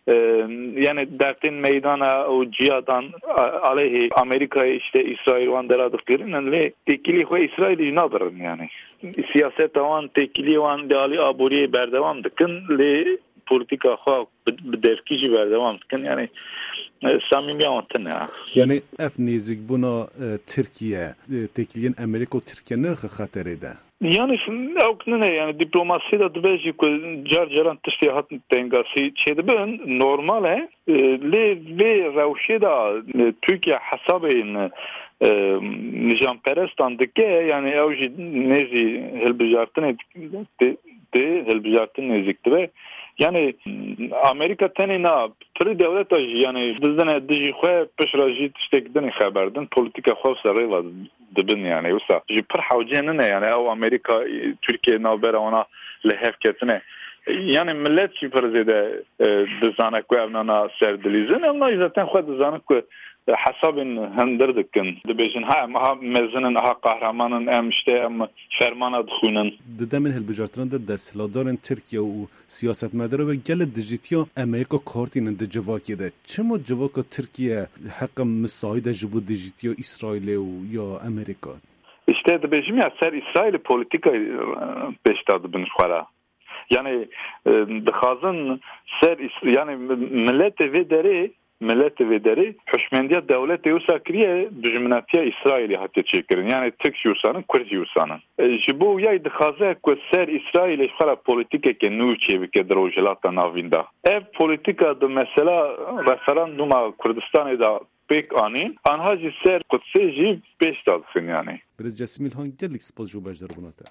yani dertin meydana o cihadan aleyhi Amerika işte İsrail van deradık girin le tekili ve İsrail nadırın yani siyaset avan tekili van dali aburiye berdevam dıkın le politika ha devkici berdevam dıkın yani samimi anlatın ya. Yani ef nezik buna Türkiye tekiliyen Amerika Türkiye ne xaterede? Yani ne yani diplomasi da dbeci ku jar jaran tişti hat tengasi çedben normal he le ve ravşeda Türkiye hesabın nizam perestandaki yani evji nezi helbijartın de de helbijartın nezikti yani Amerika tenina tri devlet yani bizden diji xwe peşraji tiştekden xaberdin politika xwe sarıla dibin yani usta ji per hawcene yani o Amerika Türkiye navbera ona lehef ketine yani millet ji perzede dizana ku evnana serdilizin ama zaten xwe dizana ku حسابن هندردكن دبيجن ها ما مزنن ها قهرمانن ام işte ام فرمانه دخونن ددمن هلبجارتن د دسلادارن ترکیه و سیاستمدار و گل دیجیتیا امریکا کارتین د جواکی ده چمو جواک ترکیه حق مساعده جبو دیجیتیا اسرائیل و یا امریکا işte debejim ya ser İsrail politika peştadı bin xara yani dixazın ser yani millet ve deri millet ve deri hüşmendiyet devleti yusa kriye düşmanatiye İsrail'i hatta çekirin yani Türk yusanın Kürt yusanın jibu yay dixaze ku ser İsrail xara politika ke nu çevike drojlata navinda ev politika da mesela referanduma Kürdistan'da da pek anin anha ser kutse ji beş dalsın yani biraz Cesimil hangi gelik spazju bajdar bunata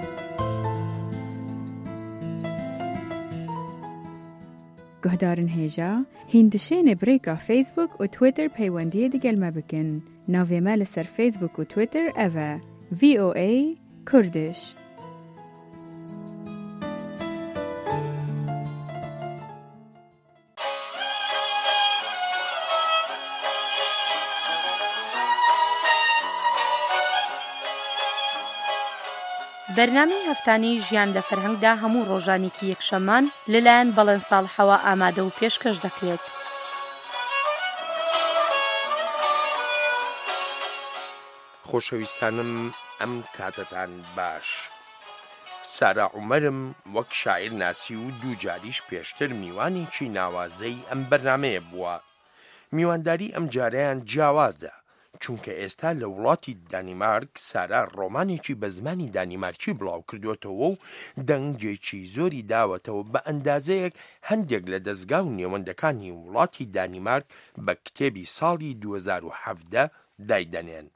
گهدارن هیجا هندشین بریکا فیسبوک و تویتر پیوندی دیگل ما بکن ناوی مال سر فیسبوک و تویتر اوه وی او ای کردش بەرنامەی هەفتانەی ژیان لە فەرهەنگدا هەموو ڕۆژانێکی یەکشەممان لەلایەن بەڵێن ساڵحەوە ئامادە و پێشکەش دەکرێت. خۆشەویستانم ئەم کاتتان باش. سارا عومەرم وەک شاعیر ناسی و دوو جاریش پێشتر میوانێکی ناوازەی ئەم بەرنامەیە بووە. میوانداری ئەم جارەیان جیاوازە. چونکە ئێستا لە وڵاتی دانیمارک سارا ڕۆمانێکی بە زمانی دانیمارکی بڵاو کردوێتەوە و دەنگێکی زۆری داوەتەوە بە ئەندازەیەک هەندێک لە دەستگا و نێوەندەکانی وڵاتی دانیمارک بە کتێبی ساڵی دوو هەزار و حەڤدە دایدەنێن.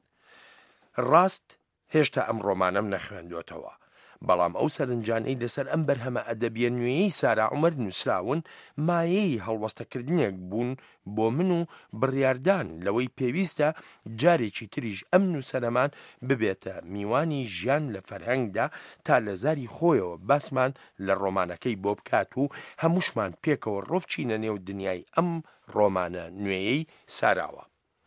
ڕاست هێشتا ئەم ڕۆمانەم نەخوێندوێتەوە بەڵام ئەو سەرنجانەی لەسەر ئەم بەرهەمە ئەدەبیە نوێیەی سارا عومەر نووسراون مایەی هەڵوەستەکردنێک بوون بۆ من و بڕیاردان لەوەی پێویستە جارێکی تریش ئەم نووسەرەمان ببێتە میوانی ژیان لە فەرهەنگدا تا لە زاری خۆیەوە باسمان لە ڕۆمانەکەی بۆ بکات و هەمووشمان پێکەوە ڕۆبچینە نێو دنیای ئەم ڕۆمانە نوێیەی ساراوە.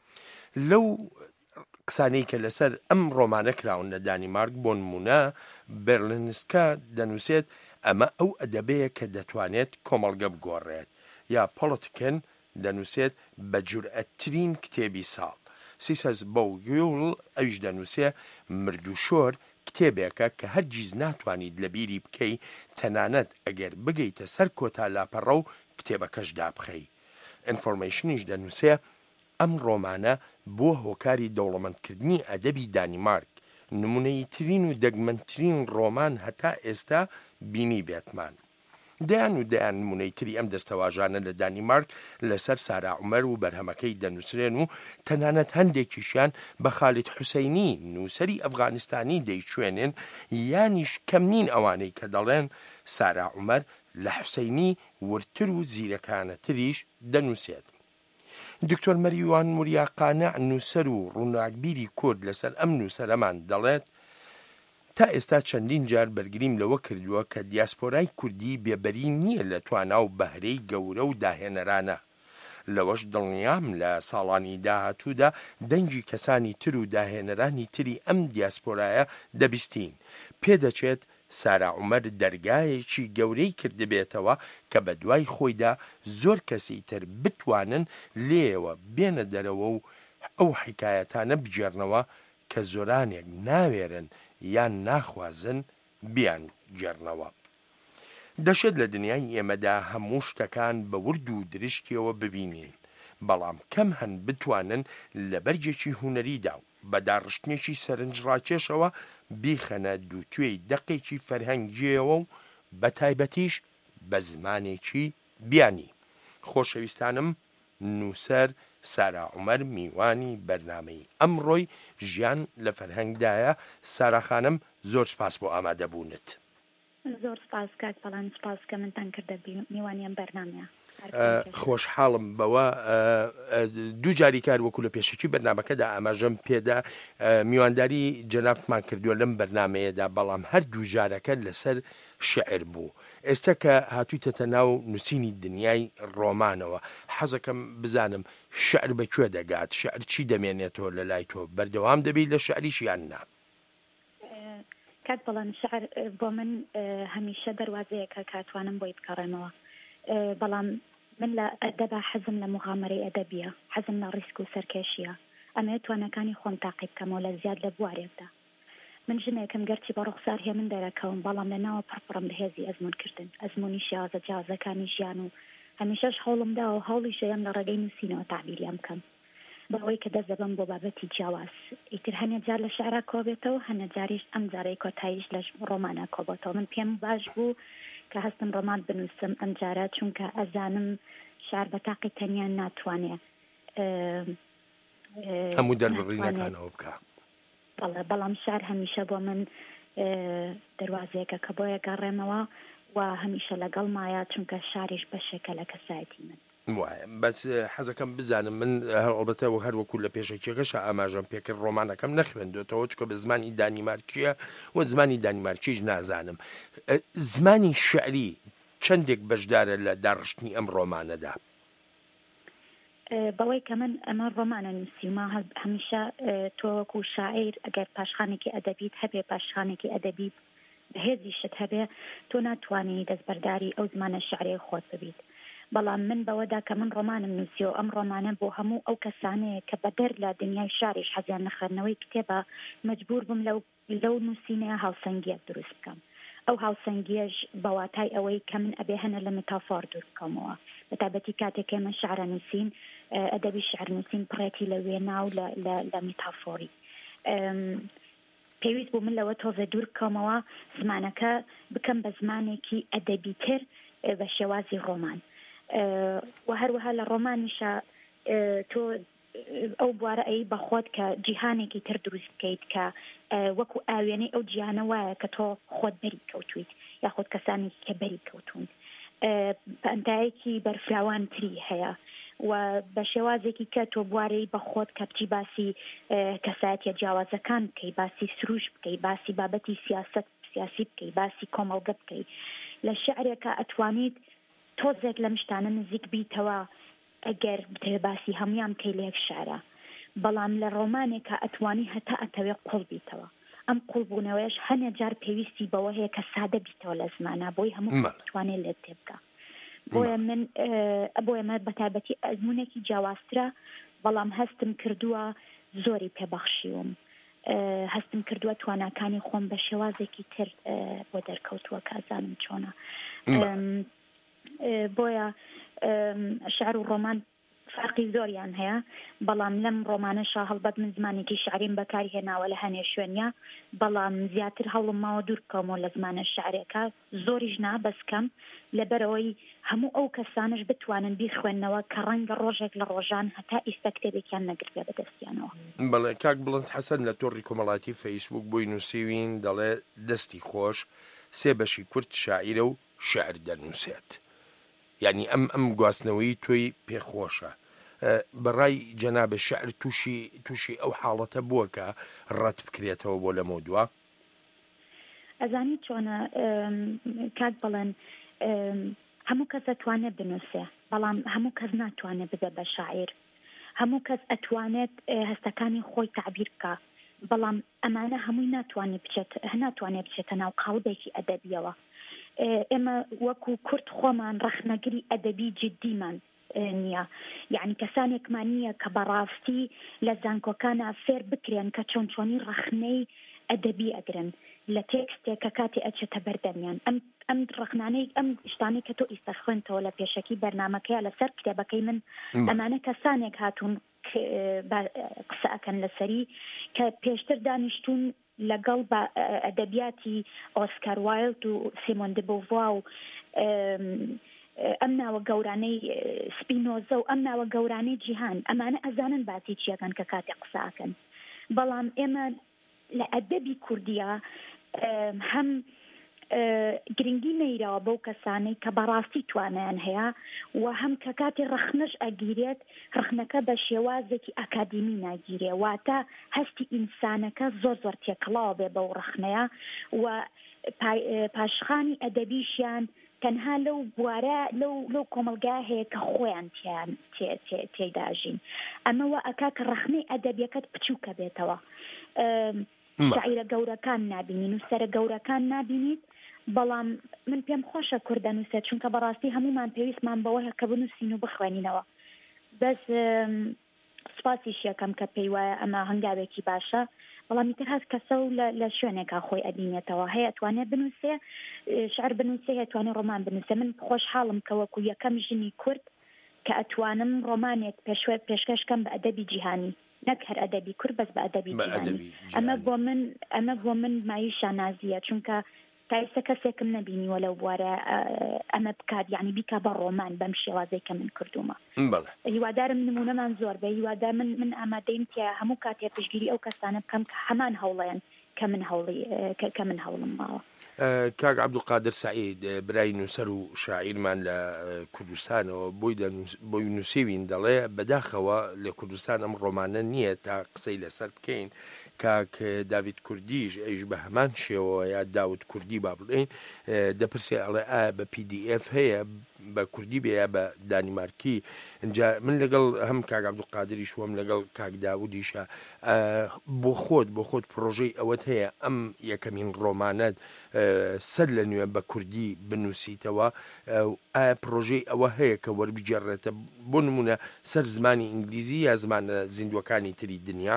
لەو قسانەی کە لەسەر ئەم ڕۆمانە کراون لە دانیمارک بۆ نمونە بێرلنسکا دەنووسێت ئەمە ئەو ئەدەبەیە کە دەتوانێت کۆمەڵگە بگۆڕێت یا پۆڵتکن دەنووسێت بە جورئەتترین کتێبی ساڵ. سیسەس بەوگیوڵ ئەویش دەنووسێ مردوشۆر کتێبێکە کە هەرگیز ناتوانیت لە بیری بکەی تەنانەت ئەگەر بگەیتە سەر کۆتا لاپەڕە و کتێبەکەشدا بخەی. ئینفۆرمێشنیش دەنووسێ ئەم ڕۆمانە بۆ هۆکاری دەوڵەمەندکردنی ئەدەبی دانیمارک نمونەی ترین و دەگمەنترین ڕۆمان هەتا ئێستا بینی بێتمان. دەیان و دەیان نمونەی تری ئەم دەستەواژانە لە دانیمارک لەسەر سارا عومەر و بەرهەمەکەی دەنووسرێن و تەنانەت هەندێکیشیان بە خالید حوسەینی نووسەری ئەفغانستانی دەیچوێنن یانیش کەم نین ئەوانەی کە دەڵێن سارا عومەر لە حوسەینی ورتر و زیرەکانەتریش دەنووسێت. دکتۆر مەریوان موریاقانە نووسەر و ڕووناکبیری کورد لەسەر ئەم نووسەرەمان دەڵێت تا ئێستا چەندین جار بەرگریم لەوە کردووە کە دیاسپۆرای کوردی بێبەری نییە لە توانا و بەهرەی گەورە و داهێنەرانە. لەوەش دڵنیام لە ساڵانی داهاتوودا دەنگی کەسانی تر و داهێنەرانی تری ئەم دیاسپۆرایە دەبیستین. پێدەچێت سارا عومەر دەرگایەکی گەورەی کردبێتەوە کە بە دوای خۆیدا زۆر کەسی تر بتوانن لێەوە بێنە دەرەوە و ئەو حکایەتانە بجێڕنەوە کە زۆرانێک ناوێرن یان ناخوازن بیان گێڕنەوە. دەشێت لە دنیای ئێمەدا هەموو شتەکان بە ورد و درشتیەوە ببینین، بەڵام کەم هەن بتوانن لە بەرجێکی هوەریدا و بەداڕشتنێکی سەرنجڕاکێشەوە بیخەنە دووتوێی دەقێکی فەرهەنگیەوە و بە تایبەتیش بە زمانێکی بیانی. خۆشەویستانم، نووسەر سارا عومەر میوانی بەرنامەی ئەمڕۆی ژیان لە فەرهەنگدایە. سارا خانم، زۆر سپاس بۆ ئامادەبوونت. زۆر سپاس کاک بەڵام سپاس کە منتان کردە میوانیان بەرنامەیە. خۆشحاڵم بەوە دوو جاری کار وەکو لە پێشکی بەرنامەکەدا ئاماژەم پێدا میوانداری جەنابمان کردووە لەم بەرنمەیەدا، بەڵام هەر دوو جارەکە لەسەر شعر بوو. ئێستا کە هاتوویتەتە ناو نووسینی دنیای ڕۆمانەوە، حەزەکەم بزانم شعر بەکوێ دەگات، شعر چی دەمێنێتەوە لە لای تۆ؟ بەردەوام دەبی لە شعریش یان نا؟ کات بەڵام شعر بۆ من هەمیشە دەواازەیەکە کاتوانم بۆی بکەڕێمەوە، بەڵام من لە ئەدەبا حەزم لە مغامرەی ئەدەبیە، حەزم لە ڕیسک و سەرکێشیە، ئەمە توانەکانی خۆم تاقیب بکەمەوە لە زیاد لە بوارێکدا. من ژنێکم گەرچی بە ڕوخسار هێ من دەرەکەوم، بەڵام لە ناوە پڕپڕم لە هێزی ئەزمونکردن، ئەزمموی شیازە جیازەکانی ژیان و هەمیشەش هەوڵمدا و هەوڵی شەیەم لە ڕێگەی نووسینەوە تعبیریان بکەم بەوەی کە دەست دەبم بۆ بابەتی جیاواز. ئیتر هەنێ جار لە شعرا کۆبێتەوە، هەنە جاریش ئەم جارەی کۆتاییش لە ڕۆمانە کۆبێتەوە. من پێم باش بوو کە هەستم ڕۆمان بنووسم ئەم جارە، چونکە ئەزانم شعر بە تاقی تەنیان ناتوانێ هەموو دەربڕینەکانەوە بکە. بەڵێ بەڵام شعر هەمیشە بۆ من دەواازەیەکە کە بۆیە گەڕێمەوە و هەمیشە لەگەڵ مایە، چونکە شاریش بەشێکە لە کەسایەتی من. وایە بەس حەزەکەم بزانم، من هەڵبەتە و هەر وەکو لە پێشەکیەکەش ئاماژەم پێکرد ڕۆمانەکەم نەخوێندوێتەوە، چکە بە زمانی دانیمارکیە و زمانی دانیمارکیش نازانم. زمانی شعری چەندێک بەشدارە لە داڕشتنی ئەم ڕۆمانەدا؟ بەوەی کە من ئەمە ڕۆمانە نووسیمە، هەمیشە تۆ وەکو شاعیر ئەگەر پاشخانێکی ئەدەبیت هەبێ، پاشخانێکی ئەدەبی هێزیشت هەبێ، تۆ ناتوانانی دەستبەرداری ئەو زمانە شعرەی خۆت ببیت. بەڵام من بەوەدا کە من ڕۆمانم نووسی و ئەم ڕۆمانە بۆ هەموو ئەو کەسانەیە کە بەدەر لە دنیای شاریش حەزیان نەخێنەوەی کتێبە، مەجبور بووم لەو لەو نووسینەیە هاوسەنگیە دروست بکەم. ئەو هاوسەنگیەش بەواتای ئەوەی کە من ئەبێ هەنە لە متافۆر دوور بکەمەوە، بەتابەتی کاتێک ئێمە شعرە نووسین، ئەدەبی شعر نووسین پڕێتی لە وێنا و لە میتافۆری. پێویست بوو من لەوە تۆزە دوور بکەمەوە، زمانەکە بکەم بە زمانێکی ئەدەبی تر بە شێوازی ڕۆمان. و هەروەها لە ڕۆمانیشە تۆ ئەو بوارە ئەی بەخۆت کە جیهانێکی تر دروست بکەیت کە وەکو ئاوێنەی ئەو جیهانە وایە کە تۆ خۆت بەری کەوتویت یاخۆت کەسانێکی کە بەری کەوتون، پەنتایەکی بەرفراوانتری هەیە و بە شێوازێکی کە تۆ بوارەی بەخۆت کە بچی باسی کەسایەتیە جیاوازەکان بکەی، باسی سروش بکەی، باسی بابەتی سیاست سیاسی بکەی، باسی کۆمەڵگە بکەی. لە شعرێکە ئەتوانیت تۆزێک لەم شتانە نزیک بیتەوە ئەگەر بتەوێ باسی هەمویان بکەی لە یەک شعرە، بەڵام لە ڕۆمانێکە ئەتوانی هەتا ئەتەوێ قوڵ بیتەوە. ئەم قوڵبوونەوەیش هەنێ جار پێویستی بەوە هەیە کە سادە بیتەوە لە زمانە، بۆی هەموو بتوانێت لێت تێ بکە. بۆیە من بۆیە مە بەتایبەتی ئەزمونێکی جیاوازترە، بەڵام هەستم کردووە زۆری پێبەخشیوم، هەستم کردووە تواناکانی خۆم بە شێوازێکی تر بۆ دەرکەوتووە کە ئەزانم چۆنە. بۆیە شعر و ڕۆمان فەرقی زۆریان هەیە، بەڵام لەم ڕۆمانەشە هەڵبەت من زمانێکی شعریم بەکاری هێناوە لە هەنێ شوێنە، بەڵام زیاتر هەوڵم ماوە دوور بکەمەوە لە زمانە شعرێکە، زۆریش نا بەسکەم لەبەرەوەی هەموو ئەو کەسانش بتوانن بیخوێننەوە کە ڕەنگە ڕۆژێک لە ڕۆژان هەتا ئیستا کتێبێکیان نەگرێ بەدەستیانەوە. بەڵێ کاک بڵند حەسەن لە تۆڕی کۆمەڵاتی فەیسبوک بۆی نووسیوین دەڵێ دەستی خۆش سێ بەشی کورد شاعیرە و شعر دەنووسێت، یعنی ئەم ئەم گواستنەوەی تۆی پێخۆشە. بەڕای جەنابە شعر تووشی تووشی ئەو حاڵەتە بووە کە ڕەت بکرێتەوە بۆ لە مۆدووە؟ ئەزانی چۆنە کاک بڵێن هەموو کەس ئەتوانێت بنووسێ، بەڵام هەموو کەس ناتوانێت بدە بە شاعیر، هەموو کەس ئەتوانێت هەستەکانی خۆی تعبیر بکە بەڵام ئەمانە هەمووی ناتوانێت بچێت ناتوانێت بچێتە ناو قاڵبێکی ئەدەبیەوە. ئێمە وەکو کورد خۆمان ڕەخنەگری ئەدەبی جددیمان نییە، یعنی کەسانێکمان نییە کە بەڕاستی لە زانکۆکانە فێر بکرێن کە چۆن چۆنی ڕەخنەی ئەدەبی ئەگرن لە تێکستێک کە کاتی ئەچێتە بەردەمیان. ئەم ئەم ڕخنانەی ئەم شتانەی کە تۆ ئیستا خوێنتەوە لە پێشەکی بەرنامەکەیە لەسەر کتێبەکەی من ئەمانە کەسانێک هاتوون قسە ئەکەن لەسەری کە پێشتر دانیشتون لەگەڵ بە ئەدەبیاتی ئۆسکار وایلد و سیمۆن دە بۆڤوا و ئەم ناوە گەورانەی سپینۆزە و ئەم ناوە گەورانەی جیهان، ئەمانە ئەزانن باسی چیەکەن کە کاتێک قسەکەن. بەڵام ئێمە لە ئەدەبی کوردیە هەم گرنگی نەیراوە بەو کەسانەی کە بەڕاستی توانیان هەیە و هەم کە کاتی ڕخنەش ئەگیرێت ڕخنەکە بە شێوازێکی ئەکادیمی ناگیرێ، واتە هەستی ئینسانەکە زۆر زۆر تێکڵاوە بێ بەو ڕخنەیە و پاشخانی ئەدەبیشیان تەنها لەو بوارە لەو لەو کۆمەلگا هەیە کە خۆیان تێداژین. ئەمەوە ئەکا کە ڕخنەی ئەدەبیەکەت بچووکە بێتەوە. شاعیرە گەورەکان نابینین و سەرە گەورەکان نابینیت، بەڵام من پێم خۆشە کوردە نووسێت چونکە بەڕاستی هەمومان پێویستمان بەوەیە کە بنووسین و بخوێنینەوە. بەس سپاسیش یەکەم کە پێی وایە ئەمە هەنگاوێکی باشە، بەڵامی تر هەست کەسە و لە شوێنێکا خۆی ئەبینێتەوە، هەیە ئەتوانێت بنووسێ شعر بنووسێ، ئەتوانێت ڕۆمان بنووسێ. من خۆشحاڵم کە وەکو یەکەم ژنی کورد کە ئەتوانم ڕۆمانێک پێشکەشکەم بە ئەدەبی جیهانی، نەک هەر ئەدەبی کورد بەس بە ئەدەبی جیهانی. ئەمە بۆ من ئەمە بۆ من مایشە نازیە، چونکە تایسە کەسێکم نەبینیوە لەو بوارە ئەمە بکات، یعنی بیکا بە ڕۆمان بەم شێوازەی کە من کردومە. هیوادارم نمونەمان زۆر بێ، هیوادار من من ئامادەیم تیا هەموو کاتێ پشگیری ئەو کەسانە بکەم کە هەمان هەوڵەیەن کە من هەوڵی کە من هەوڵم ماوە. کاک عەبدولقادر سەعید برای نووسەر و شاعیرمان لە کوردستانەوە بۆی نووسیوین دەڵێ بەداخەوە لە کوردستان ئەم ڕۆمانە نییە تا قسەی لەسەر بکەین. کاک داوید کوردیش ئەیش بە هەمان شێوە یا داوت کوردی با بڵێن دەپرسێ ئەڵێ ئایا بە پی دی ئێف هەیە بە کوردی بێ یا بە دانیمارکی. اینجا من لەگەڵ هەم کاک عەبدولقادری شوم لەگەڵ کاک داودیشە بۆ خۆت بۆ خۆت پرۆژەی ئەوەت هەیە ئەم یەکەمین ڕۆمانەت سەر لە نوێ بە کوردی بنووسیتەوە، ئایا پرۆژەی ئەوە هەیە کە وەربگێڕێتە بۆ نمونە سەر زمانی ئینگلیزی یا زمانە زیندوەکانی تری دنیا؟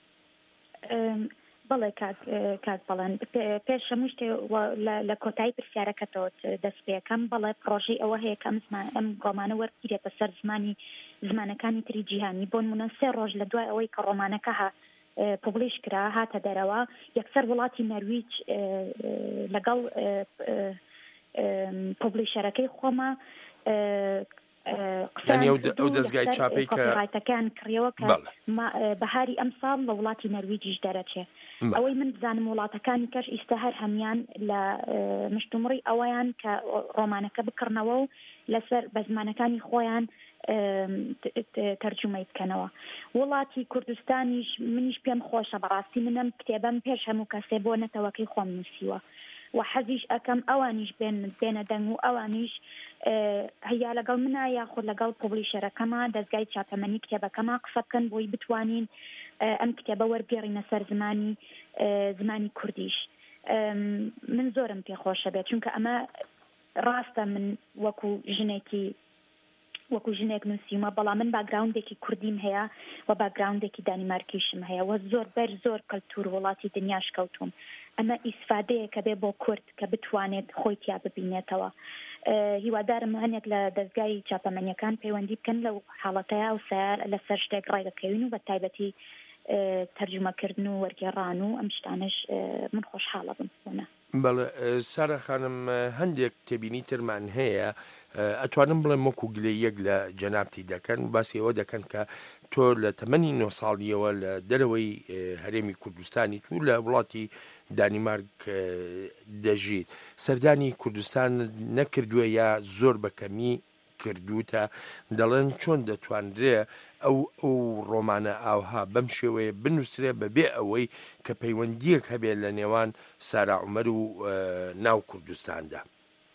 بەڵێ کاک بەڵێن پێش هەموو شتێ لە کۆتایی پرسیارەکەتەوە دەست پێەکەم بەڵێ پرۆژەی ئەوە هەیە کە ئەم ڕۆمانە وەرگیرێتە سەر زمانی زمانەکانی تری جیهانی. بۆ نمونە سێ ڕۆژ لە دوای ئەوەی کە ڕۆمانەکە ها پوبلیش کرا هاتە دەرەوە، یەکسەر وڵاتی نەرویج لەگەڵ پوبلیشەرەکەی خۆمە ئەو دەستگای چاپی کە ڕایتەکان کڕیەوە کە بەهاری ئەم ساڵ لە وڵاتی نەرویجیش دەرەچێ. ئەوەی من بزانم وڵاتەکانی کەش ئیستا هەر هەمیان لە مشتومڕی ئەوەیان کە ڕۆمانەکە بکڕنەوە و لەسەر بە زمانەکانی خۆیان تەرجمەی بکەنەوە. وڵاتی کوردستانیش منیش پێم خۆشە، بەڕاستی منم کتێبەم پێش هەموو کەسێ بۆ نەتەوەکەی خۆم نووسیوە و حەزیش ئەەکەم ئەوانیش بێنە دەنگ و ئەوانیش هەیە لەگەڵ منە یاخود لەگەڵ پوبلیشەرەکەمە دەستگای چاپەمەنی کتێبەکەمە قسە بکەن بۆی بتوانین ئەم کتێبە وەرگێڕینە سەر زمانی زمانی کوردیش. من زۆرم پێخۆشە بێت چونکە ئەمە ڕاستە من وەکو ژنێکی وەکو ژنێک نووسیمە، بەڵام من باگراوندێکی کوردیم هەیە و باگراوندێکی دانیمارکیشم هەیە و زۆر بەر زۆر کەلتور وڵاتی دنیاش کەوتوم. ئەمە ئیسفادەیە کە بێ بۆ کورد کە بتوانێت خۆی تیا ببینێتەوە. هیوادارم هەنێک لە دەستگای چاپەمەنیەکان پەیوەندی بکەن لەو حاڵەتەیە و سەر لەسەر شتێک ڕێگەکەوین و بە تایبەتی تەرجمەکردن و وەرگێڕان و ئەم شتانش من خۆشحاڵە بمبوونە. بەڵێ سارە خانم هەندێک تێبینی ترمان هەیە ئەتوانم بڵێم وەکو گلەیەک لە جەنابتی دەکەن و باسی ئەوە دەکەن کە تۆ لە تەمەنی نۆ ساڵیەوە لە دەرەوەی هەرێمی کوردستانی تو لە وڵاتی دانیمارک دەژیت. سەردانی کوردستان نەکردووە یا زۆر بەکەمی کردوتە، دەڵێن چۆن دەتوانرێ ئەو ئەو ڕۆمانە ئاوها بەم شێوەیە بنووسرێ بەبێ ئەوەی کە پەیوەندیەک هەبێت لە نێوان سارا عومەر و ناو کوردستاندا.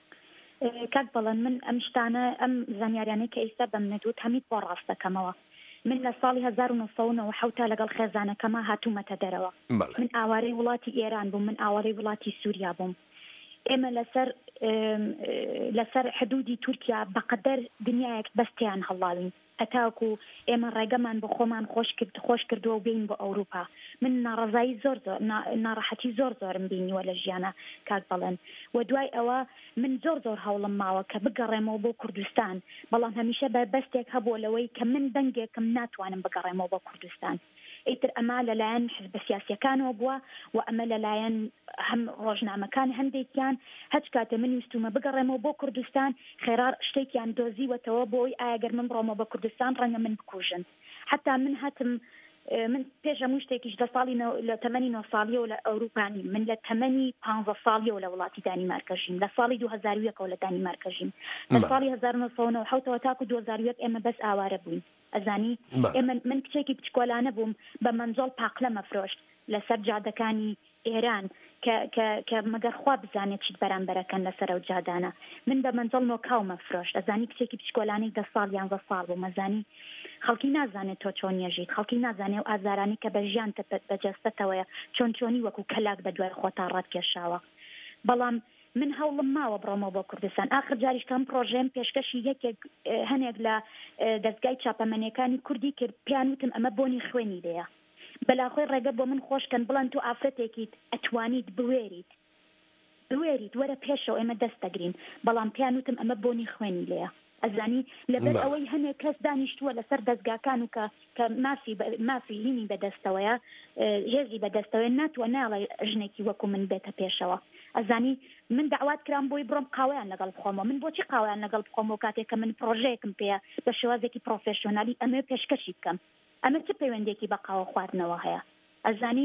کاک بەڵێن من ئەم شتانە ئەم زانیاریانەی کە ئێستا بەم نەدوت هەمیت بۆ ڕاست دەکەمەوە. من لە ساڵی هەزار و نۆ سەد و حەوت لەگەڵ خێزانەکەما هاتوومەتە دەرەوە من ئاوارەی وڵاتی ئێران بووم من ئاوارەی وڵاتی سووریا بووم ئێمە لەسەر لەسەر حدودی تورکیا بەقەدەر دنیایەک بەستیان هەڵاوین ئەتاکو ئێمە ڕێگەمان بۆ خۆمان خۆش کرد خۆش کردووە و بین بۆ ئەوروپا من ناڕزایی زۆر ناڕەحەتی زۆر زۆرم بینیوە لە ژیانە کاک بەڵێن و دوای ئەوە من زۆر زۆر هەوڵم ماوە کە بگەڕێمەوە بۆ کوردستان بەڵام هەمیشە بە بەستێک هەبووە لەوەی کە من بەنگێکم ناتوانم بگەڕێمەوە بۆ کوردستان ئیتر ئەمە لەلایەن حزب سیاسیەکانەوە بووە و ئەمە لەلایەن هەم ڕۆژنامەکان هەندێکیان هەچ کاتێ من ویستومە بگەڕێمەوە بۆ کوردستان خێرا شتێکیان دۆزیوەتەوە بۆی ئاگەر من بڕۆمەوە بە کوردستان ڕەنگە من بکوژن حتا من هاتم من پێش هەموو شتێکیش لە ساڵی لە تەمەنی نۆ ساڵیەوە لە ئەوروپانی من لە تەمەنی پانزە ساڵیەوە لە وڵاتی دانیمارکەژیم لە ساڵی دوو هەزار و یەکەوە لە دانیمارکەژیم لە ساڵی هەزار و نۆ سەد و حەوت تاکو دوو هەزار و یەک ئێمە بەس ئاوارە بووین ئەزانی ئێمە من کچێکی بچکۆلانە بووم بە مەنجۆڵ پاقلە مەفرۆشت لەسەر جادەکانی ئێران کە مەگەر خوا بزانێت چیت بەرامبەرەکەن لەسەر ئەو جادانە من بە مەنجۆڵ نۆکاو مەفرۆشت ئەزانی کچێکی بچکۆلانەی دە ساڵ یانزە ساڵ بوو مەزانی خەڵکی نازانێت تۆ چۆن یەژیت خەڵکی نازانێت و ئازارانی کە بە ژیان بەجەستەتەوەیە چۆن چۆنی وەکو کەلاک بە دوای خۆتا ڕەتکێشاوە بەڵام من هەوڵم ماوە بڕۆمەوە بۆ کوردستان ئاخر جاریشتان پرۆژێم پێشکەشی یەکێک هەنێک لە دەستگای چاپەمەنیەکانی کوردی کرد پیانوتم ئەمە بۆنی خوێنی لێیە بەلاخۆی ڕێگە بۆ من خۆشکەن بڵند تو ئافرەتێکیت ئەتوانیت بوێریت بوێریت وەرە پێشەوە ئێمە دەست دەگرین بەڵام پیانوتم ئەمە بۆنی خوێنی لێیە ئەزانی لەبەر ئەوەی هەنێک کەس دانیشتووە لەسەر دەستگاکان و کە کە مافی مافی هینی بەدەستەوەیە هێزی بەدەستەوەی ناتوە ناڵێ ژنێکی وەکو من بێتە پێشەوە ئەزانی من داوات کرام بۆی بڕۆم قاوەیان لەگەڵ بخۆمەوە من بۆچی قاوەیان لەگەڵ بخۆمەوە کاتێک کە من پرۆژەیەکم پێەیە بە شێوازێکی پرۆفێشنالی ئەمە پێشکەشی بکەم ئەمە چه پەیوەندێکی بە قاوە خواردنەوە هەیە ئەزانی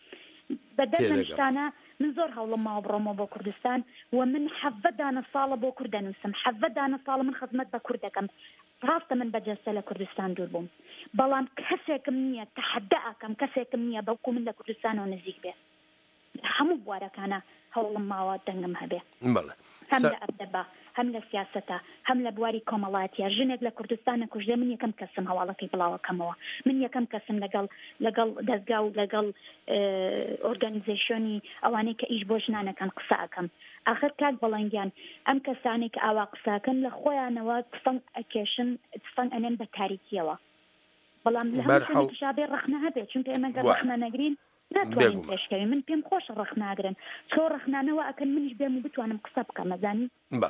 بەدەستانە من زۆر هەوڵم ماوە بڕۆمەوە بۆ کوردستان و من حەڤە دانە ساڵە بۆ کورد دەنووسم حەڤە دانە ساڵە من خزمەت بە کورد دەکەم ڕاستە من بەجەستە لە کوردستان دوور بووم بەڵام کەسێکم نییە تەحەدە ئەکەم کەسێکم نییە بەوکو من لە کوردستانەوە نزیک بێ هەموو بوارەکانە هەوڵم ماوە دەنگم هەبێ هەم لە ئەردەبا هەم لە سیاسەتە هەم لە بواری کۆمەڵاتیە ژنێک لە کوردستانە کوژدە من یەکەم کەسم هەواڵەکەی بڵاوەکەمەوە من یەکەم کەسم لەگەڵ لەگەڵ دەستگا و لەگەڵ ئۆرگانیزیشنی ئەوانەی کە ئیش بۆ ژنانەکان قسە ئەەکەم ئاخر کاک بەڵەنگیان ئەم کەسانێک کە ئاوا قساکەن لە خۆیانەوە تفەنگ ئەکێشن تفەنگ ئەنێن بە تاریکیەوە بەڵام لە هەموو شابێ ڕەخنە هەبێت چونکە ئێمە گەر ڕەخنە نەگرین ناتوانین پێشکەوی من پێم خۆشە ڕەخناگرن چۆ ڕەخنانەوە ئەکەن منیش بێم و بتوانم قسە بکەم ئەزانی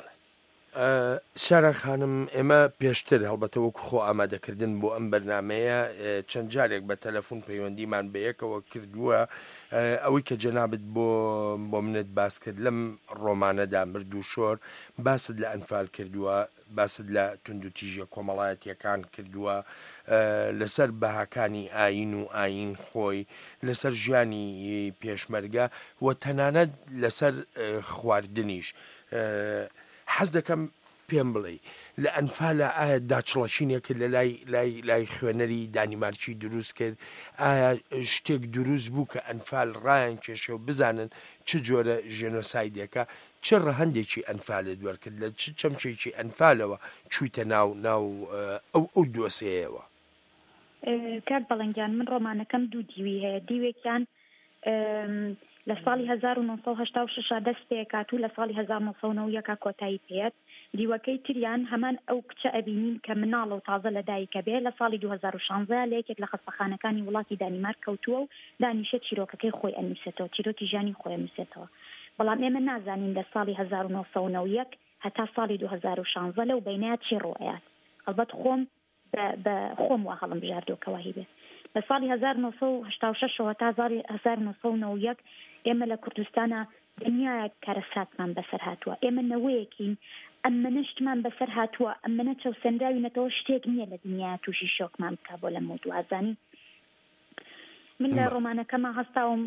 سارا خانم ئێمە پێشتر هەڵبەتە وەکو خۆ ئامادەکردن بۆ ئەم بەرنمەیە چەند جارێک بە تەلەفۆن پەیوەندیمان بەیەکەوە کردووە ئەوەی کە جەنابەت بۆ بۆ منت باس کرد لەم ڕۆمانەدا مرد و شۆر باست لە ئەنفال کردووە باست لە تونند و تیژە کۆمەڵایەتیەکان کردووە لەسەر بەهاکانی ئاین و ئاین خۆی لەسەر ژیانی پێشمەرگە و تەنانەت لەسەر خواردنیش حەز دەکەم پێم بڵێ لە ئەنفالە ئایا داچڵەشینێکە لە لای لای لای خوێنەری دانیمارکی دروست کرد ئایا شتێک دروست بوو کە ئەنفال ڕایان کێشە و بزانن چ جۆرە ژێنۆسایدێکە چه ڕەهەندێکی ئەنفالە دووەرکرد لە چ چەمچێکی ئەنفالەوە چوویتە ناو ناو ئەو ئەو دۆسەیەوە کاک بەڵەنگیان من ڕۆمانەکەم دوو دیوی هەیە دیوێکیان لە ساڵی هەزار و نۆ سەد و هەشتا و شەش دەست پێکات و لە ساڵی هەزار و نۆ سەد و نۆ یەک کۆتایی پێێت دیوەکەی تریان هەمان ئەو کچە ئەبینین کە مناڵە و تازە لە دایکە بێ لە ساڵی دوو هەزار و شانزە لە یەکێک لە خەستەخانەکانی وڵاتی دانیمارک کەوتووە و دانیشە چیرۆکەکەی خۆی ئەنووسێتەوە چیرۆکی ژیانی خۆی ئەنووسێتەوە بەڵام ئێمە نازانین لە ساڵی هەزار و نۆ سەد و نۆ یەک هەتا ساڵی دوو هەزار و شانزە لەو بینەیە چی ڕۆیات ئەلبەت خۆم بە خۆم وا هەڵم بژاردۆکەوە هی بێت لە ساڵی هەزار و نۆ سەد و هەشتا و شەشەوە تا هەزار و نۆ سەد و نۆ یەک ئێمە لە کوردستانە دنیایەک کارەساتمان بەسەر هاتووە ئێمە نەوەیەکین ئەممەە شتمان بەسەر هاتووە ئەممەە چەوسەندراوینەتەوە شتێک نییە لە دنیا تووشی شۆکمان بکە بۆ لە مۆدوازانی من لە ڕۆمانەکەمە هەستاوم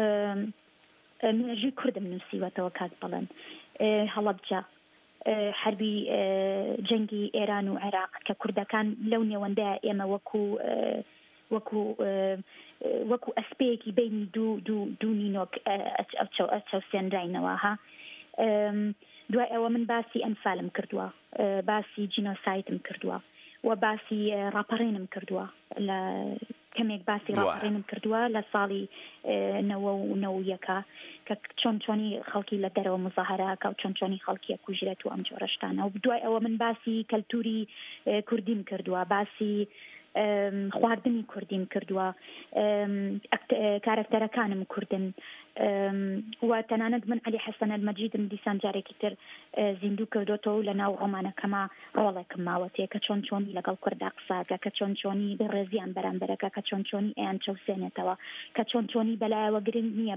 نوێژی کوردم نووسیوەتەوە کات بڵێن هەڵەبجە حربی جەنگی ئێران و عێراق کە کوردەکان لەو نێوەندەیە ئێمە وەکو وەکو وەکو ئەسپەیەکی بینی دوو دوو دوو نینۆک ئەچەوسێنراینەوە ها دوای ئەوە من باسی ئەنفالم کردووە باسی جینۆسایتم کردووە و باسی ڕاپەڕێنم کردووە لە کەمێک باسی ڕاپەڕێنم کردووە لە ساڵی نەوە و نەوە یەکە کە چۆن چۆنی خەڵکی لە دەرەوە مزاهرەکە و چۆن چۆنی خەڵکیە کوژرێت و ئەم جۆرەشتانە و دوای ئەوە من باسی کەلتوری کوردیم کردووە باسی خواردنی کوردیم کردووە کارکتەرەکانم کوردن و تەنانەت من عەلی حەسەن ئەلمەجیدم دیسان جارێکی تر زیندوو کردوتەوە لە ناو ڕۆمانەکەما ڕۆڵێکم ماوەتەیە کە چۆن چۆنی لەگەڵ کووردا قساکە کە چۆن چۆنی بەڕێزیان بەرامبەرەکە کە چۆن چۆنی ئەیان چەوسێنێتەوە کە چۆن چۆنی بەلایەوە گرنگ نییە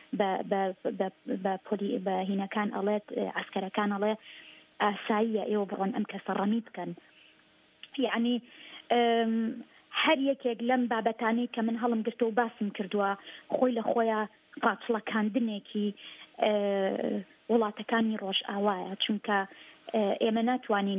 بە هینەکان ئەڵێت عەسکەرەکان ئەڵێ ئاساییە ئێوە بڕۆن ئەم کەسە ڕەمی بکەن یعنی هەر یەکێک لەم بابەتانەی کە من هەڵم گرتە و باسم کردووە خۆی لە خۆیان ڕاچڵەکاندنێکی وڵاتەکانی ڕۆژ ئاوایە چونکە ئێمە ناتوانین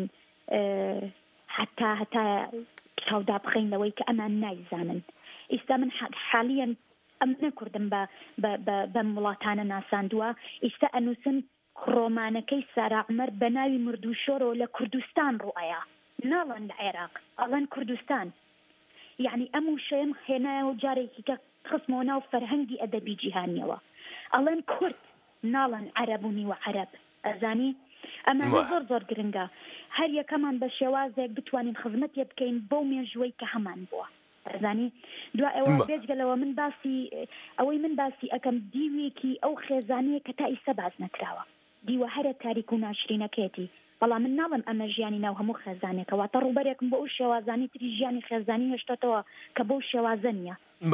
حتا هەتا چاودا بخەین لەوەی کە ئەمان نایزانن ئێستا من حالیان ئەم نەکردم بە وڵاتانە ناساندووە ئێستا ئەنووسن ڕۆمانەکەی سارا عومەر بە ناوی مردوشۆرەوە لە کوردستان ڕوئەیە ناڵن لە عێراق ئەڵەن کوردستان یعنی ئەم وشەیەم هێنایەوە جارێکی کە خستمەوە ناو فەرهەنگی ئەدەبی جیهانیەوە ئەڵەن کورد ناڵن عەرەبوونی و عەرەب ئەزانی ئەمە زۆر زۆر گرنگە هەر یەکەمان بە شێوازێک بتوانین خزمەتێ بکەین بەو مێژوەی کە هەمان بووە ئەزانی دوای ئەوە بێجگەلەوە من باسی ئەوەی من باسی ئەەکەم دیوێکی ئەو خێزانەیە کە تا ئیستا باز نەکراوە دیوە هەرە تاریک و ناشرینەکەیەتی بەڵام من ناڵم ئەمە ژیانی ناو هەموو خێزانێکەوە تا ڕوبەرێکم بە ئەو شێوازانی تری ژیانی خێزانی هێشتێتەوە کە بەو شێوازە نییە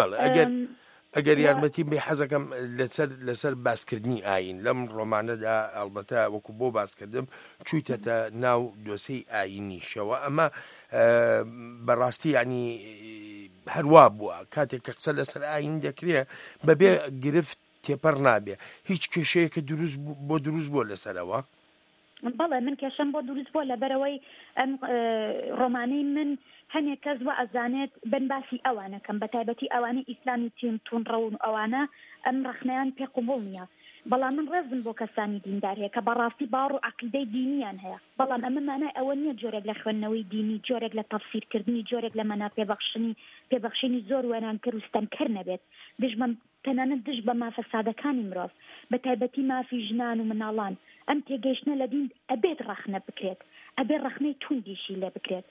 ئەگەر یارمەتی بێ حەزەکەم لەسەر لەسەر باسکردنی ئاین لەم ڕۆمانەدا ئەڵبەتە وەکو بۆ باسکردم چوویتەتە ناو دۆسەی ئاینیشەوە ئەمە بەڕاستی ینی هەروە بووە کاتێک کە قسە لەسەر ئاین دەکرێت بەبێ گرفت تێپەر نابێ هیچ کێشەیەکە دروست بۆ دروست بۆ لەسەرەوە بەڵێ من کێشەم بۆ دروست بۆ لەبەرەوەی ئەم ڕۆمانەی من هەنێک کەس وە ئەزانێت بن باسی ئەوانەکەم بە تایبەتی ئەوانەی ئیسلامی تیم تونڕەون ئەوانە ئەم ڕخنەیان پێ قوبوڵ نییە بەڵام من ڕێزم بۆ کەسانی دیندار هەیە کە بەڕاستی باڕ و عەقیدەی دینیان هەیە بەڵام ئەمە مانای ئەوە نییە جۆرێک لە خوێندنەوەی دینی جۆرێک لە تەفسیرکردنی جۆرێک لە مەنا پێبەخشنی پێبەخشینی زۆر وێنان کرد و ستەمکەر نەبێت دژمە تەنانەت دژ بە مافەسادەکانی مرۆڤ بە تایبەتی مافی ژنان و مناڵان ئەم تێگەیشتنە لە دین ئەبێت ڕەخنە بکرێت ئەبێت ڕەخنەی توندیشی لێ بکرێت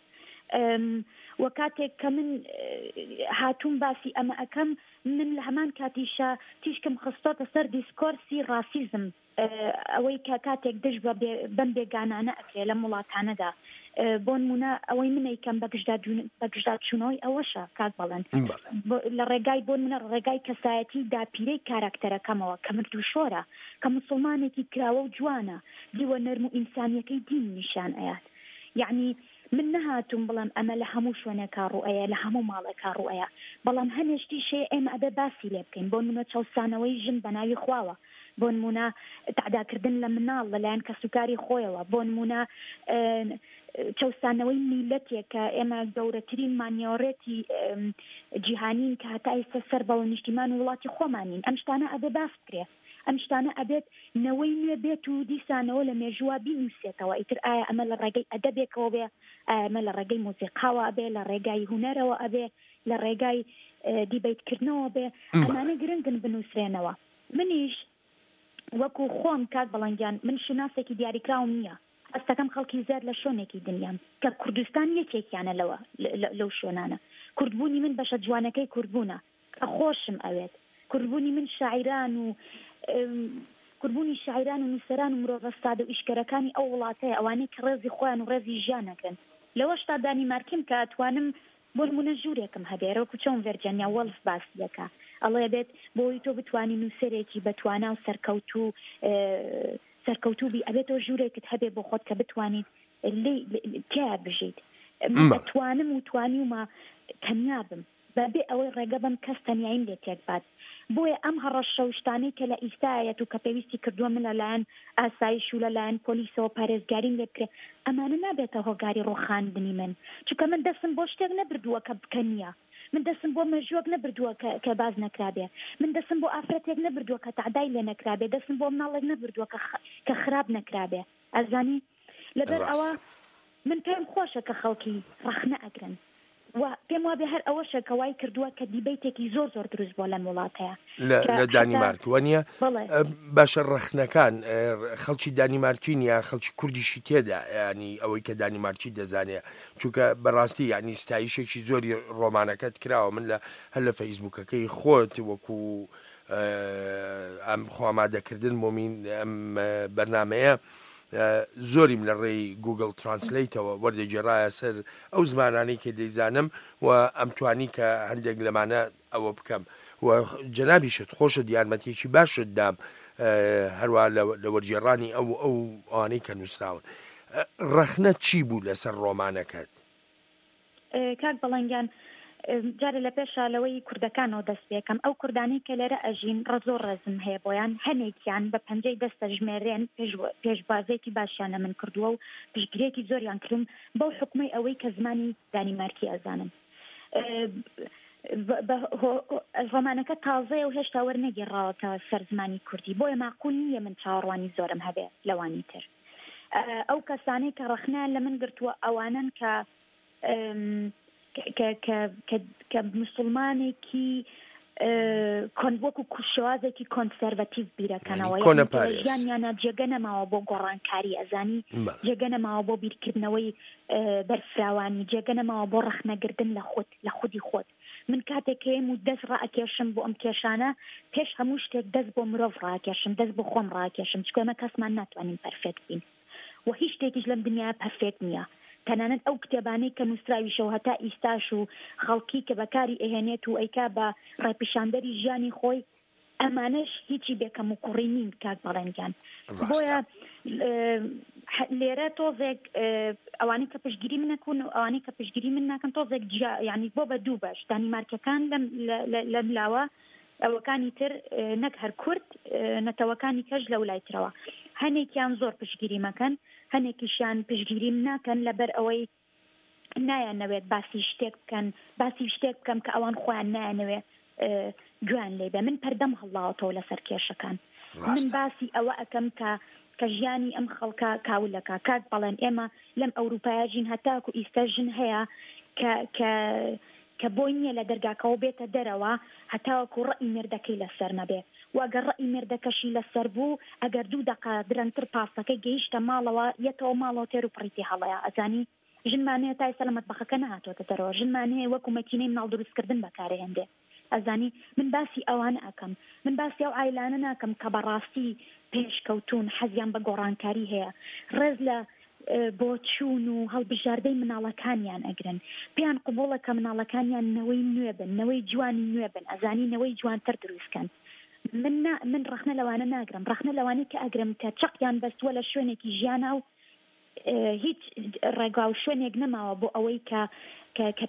وە کاتێک کە من هاتوون باسی ئەمە ئەەکەم من لە هەمان کاتیشە تیشکم خستۆتە سەر دیسکۆرسی ڕاسیزم ئەوەی کە کاتێک دژ بەم بێگانانە ئەکرێ لە وڵاتانەدا بۆ نمونە ئەوەی منەیکەم بەگشدا چوونەوەی ئەوەشە کات بەڵێن لە ڕێگای بۆ منە ڕێگای کەسایەتی داپیرەی کاراکتەرەکەمەوە کە مردوشۆرە کە مسلمانێکی کراوە و جوانە دیوە نەرم و ئینسانیەکەی دین نیشان ئەیات یعنی من نەهاتوم بڵم ئەمە لە هەموو شوێنێکا ڕوئەیە لە هەموو ماڵێکا ڕوئەیە بەڵام هەنێشتی شێ ئێمە ئەبێ باسی لێ بکەین بۆ نمونە چاوسانەوەی ژن بە ناوی خواوە بۆ نمونە تعداکردن لە مناڵ لەلایەن کەسوکاری خۆیەوە بۆ نمونە چەوسانەوەی میلەتێک کە ئێمە گەورەترین مانیۆڕێتی جیهانین کە هەتا ئێستا سەر بەوە نیشتیمان و وڵاتی خۆمانین ئەم شتانە ئەبێ باس بکرێ ئەم شتانە ئەبێت نەوەی نوێ بێت و دیسانەوە لە مێژووا بینووسێتەوە ئیتر ئایا ئەمە لە ڕێگەی ئەدەبێکەوە بێ ئەمە لە ڕێگەی مۆسیقاوە ئەبێ لە ڕێگای هونەرەوە ئەبێ لە ڕێگای دیبەیتکردنەوە بێ ئەمانە گرنگن بنووسرێنەوە منیش وەکو خۆم کات بەڵەنگیان من شناسێکی دیاریکراوم نییە ئەستەکەم خەڵکی زیاد لە شوێنێکی دنیام کە کوردستان یەکێکیانە لەوە لەو شوێنانە کوردبوونی من بەشە جوانەکەی کوردبوونە کە خۆشم ئەوێت کوردبوونی من شاعیران و کوردبوونی شاعیران و نووسەران و مرۆڤ ڕستاد و ئیشکەرەکانی ئەو وڵاتەیە ئەوانەی کە ڕێزی خۆیان و ڕێزی ژیانەکەن لەوە شتا دانیمارکیم کە ئەتوانم بۆ نمونە ژوورێکم هەبێرە وەکو چۆن ڤێرجینیا وەڵف باسی دەکا ئەڵێ بێت بۆی تۆ بتوانی نووسەرێکی بەتوانە و سەرکەوتوو سەرکەوتوبی ئەبێتەوە ژوورێکت هەبێ بۆ خۆت کە بتوانیت تیا بژیت بتوانم و توانی ومە کەمیابم بەبێ ئەوەی ڕێگە بم کەس تەنیایم لێ تێک بات بۆیە ئەم هەڕە شەوشتانەی کە لە ئیستایەت و کە پێویستی کردووە من لەلایەن ئاسایش و لەلایەن پۆلیسەوە پارێزگاریم لێ بکرێ ئەمانە نابێتە هۆگاری ڕۆخاندنی من چونکە من دەستم بۆ شتێک نەبردووە کە بکەنیە من دەستم بۆ مەژووەک نەبردووە کە باز نەکرابێ من دەستم بۆ ئافرەتێک نەبردووە کە تعدای لێ نەکرابێ دەستم بۆ مناڵێک نەبردووە کە خراپ نەکرابێ ئەزانی لەبەر ئەوە من پێم خۆشە کە خەڵکی ڕەخنە ئەگرن و پێم وابێ هەر ئەوەشە کە وای کردووە کە دیبەیتێکی زۆر زۆر دروست بۆ لەم وڵاتەیە لە دانیمارکوە نیە باشە ڕەخنەکان خەڵکی دانیمارکی نیە خەڵکی کوردیشی تێدا ینی ئەوەی کە دانیمارکی دەزانێت چونکە بەڕاستی ینی ستایشێکی زۆری ڕۆمانەکەت کراوە من لە هەر لە فەیسبوکەکەی خۆت وەکو ئەم خۆمادەکردن بۆمین ئەم بەرنمەیە زۆریم لە ڕێی گوگل ترانسلیتەوە وەردەگێڕایە سەر ئەو زمانانەی کە دەیزانم و ئەم توانی کە هەندێک لەمانە ئەوە بکەم و جەنابیشت خۆشت یارمەتێکی باشت دام هەروە لە وەرگێڕانی ئەو ئەو ئەوانەی کە نووسراون. ڕەخنە چی بوو لەسەر ڕۆمانەکەت؟ کاک بەڵەنگیان جارە لە پێشالەوەی کوردەکانەوە دەست پێکەم ئەو کوردانی کە لێرە ئەژین ڕزۆر ڕێزم هەیە بۆیان هەنێکیان بە پەنجەی دەستە ژمێرێن پێشبازێکی باشیانە من کردووە و پشتگیرێکی زۆریان کردم بەو حکومەی ئەوەی کە زمانی دانیمارکی ئەزانن. ڕۆمانەکە تازەیە و هێشتا وەرنەگێڕاوەتە سەر زمانی کوردی بۆیە ماقول نییە من چاوەڕوانی زۆرم هەبێ لەوانی تر. ئەو کەسانەی کە ڕەخنیان لە من گرتووە ئەوانن کە کە مسلمانێکی وەکو کوشوازێکی کۆنسەرڤەتیڤ بیرەکەنەوە ژیانیانە جێگە نەماوە بۆ گۆڕانکاری ئەزانی جێگە نەماوە بۆ بیرکردنەوەی بەرفراوانی جێگە نەماوە بۆ ڕەخنەگردن لە خۆت لە خودی خۆت. من کاتێک هەیەم و دەست ڕائکێشم بۆ ئەم کێشانە پێش هەموو شتێک دەست بۆ مرۆڤ ڕاکێشم دەست بۆ خۆم ڕاکێشم چکۆمە کەسمان ناتوانین پەرفێکت بین و هیچ شتێکیش لەم دنیا پەرفێکت نییە. تەنانەت ئەو کتێبانەی کە نووسراویشەوە هەتا ئیستاش و خەڵکی کە بەکاری ئەهێنێت و ئەیکا بە ڕێپیشاندەری ژیانی خۆی ئەمانەش هیچی بێکەم و کوڕی نین کاک بەڵێنگیان. بۆیە لێرە تۆزێک ئەوانەی کە پشتگیری من نەکەون و ئەوانەی کە پشتگیری من ناکەن تۆزێک یعنی بۆ بە دوو بەش دانیمارکەکان لەم لاوە ئەوەکانی تر نەک هەر کورد نەتەوەکانی کەش لە وڵایترەوە هەنێکیان زۆر پشتگیری مەکەن هەنێکیشیان پشتگیریم ناکەن لەبەر ئەوەی نایانەوێت باسی شتێک بکەن باسی شتێک بکەم کە ئەوان خۆیان نایانەوێت گویان لێ بێ. من پەردەم هەڵاوەتەوە لەسەر کێشەکان من باسی ئەوە ئەەکەم کە کە ژیانی ئەم خەڵکە کاولەکە کاک بەڵێن ئێمە لەم ئەوروپایە ژین هەتاکو ئیستا ژن هەیە کە کە بۆی نییە لە دەرگاکەەوە بێتە دەرەوە هەتاوەکو ڕەئی مردەکەی لەسەر نەبێ واگەر ڕەئی مردەکەشی لەسەر بوو ئەگەر دوو دقە درەنگتر پاسەکەی گەیشتە ماڵەوە یەتەوە ماڵەوە تێر و پڕیتی هەڵەیە ئەزانی ژنمانەیە تای سەلەمەت بەخەکە نهاتۆتە دەرەوە ژنمانەیە وەکو مەکینەی مناڵ دروستکردن بەکارهێندێ ئەزانی من باسی ئەوانە ئەکەم من باسی ئەو عیلانە ناکەم کە بەڕاستی پێشکەوتون حەزیان بە گۆڕانکاری هەیە ڕێز لە بۆ چوون و هەڵبژاردەی مناڵەکانیان ئەگرن پێیان قوبوڵە کە مناڵەکانیان نەوەی نوێ بن نەوەی جوانی نوێ بن ئەزانی نەوەی جوانتر دروستکەن. من من ڕەخنە لەوانە ناگرم ڕەخنە لەوانەیە کە ئەگرم کە چەقیان بەستووە لە شوێنێکی ژیانە و هیچ ڕێگا و شوێنێک نەماوە بۆ ئەوەی کە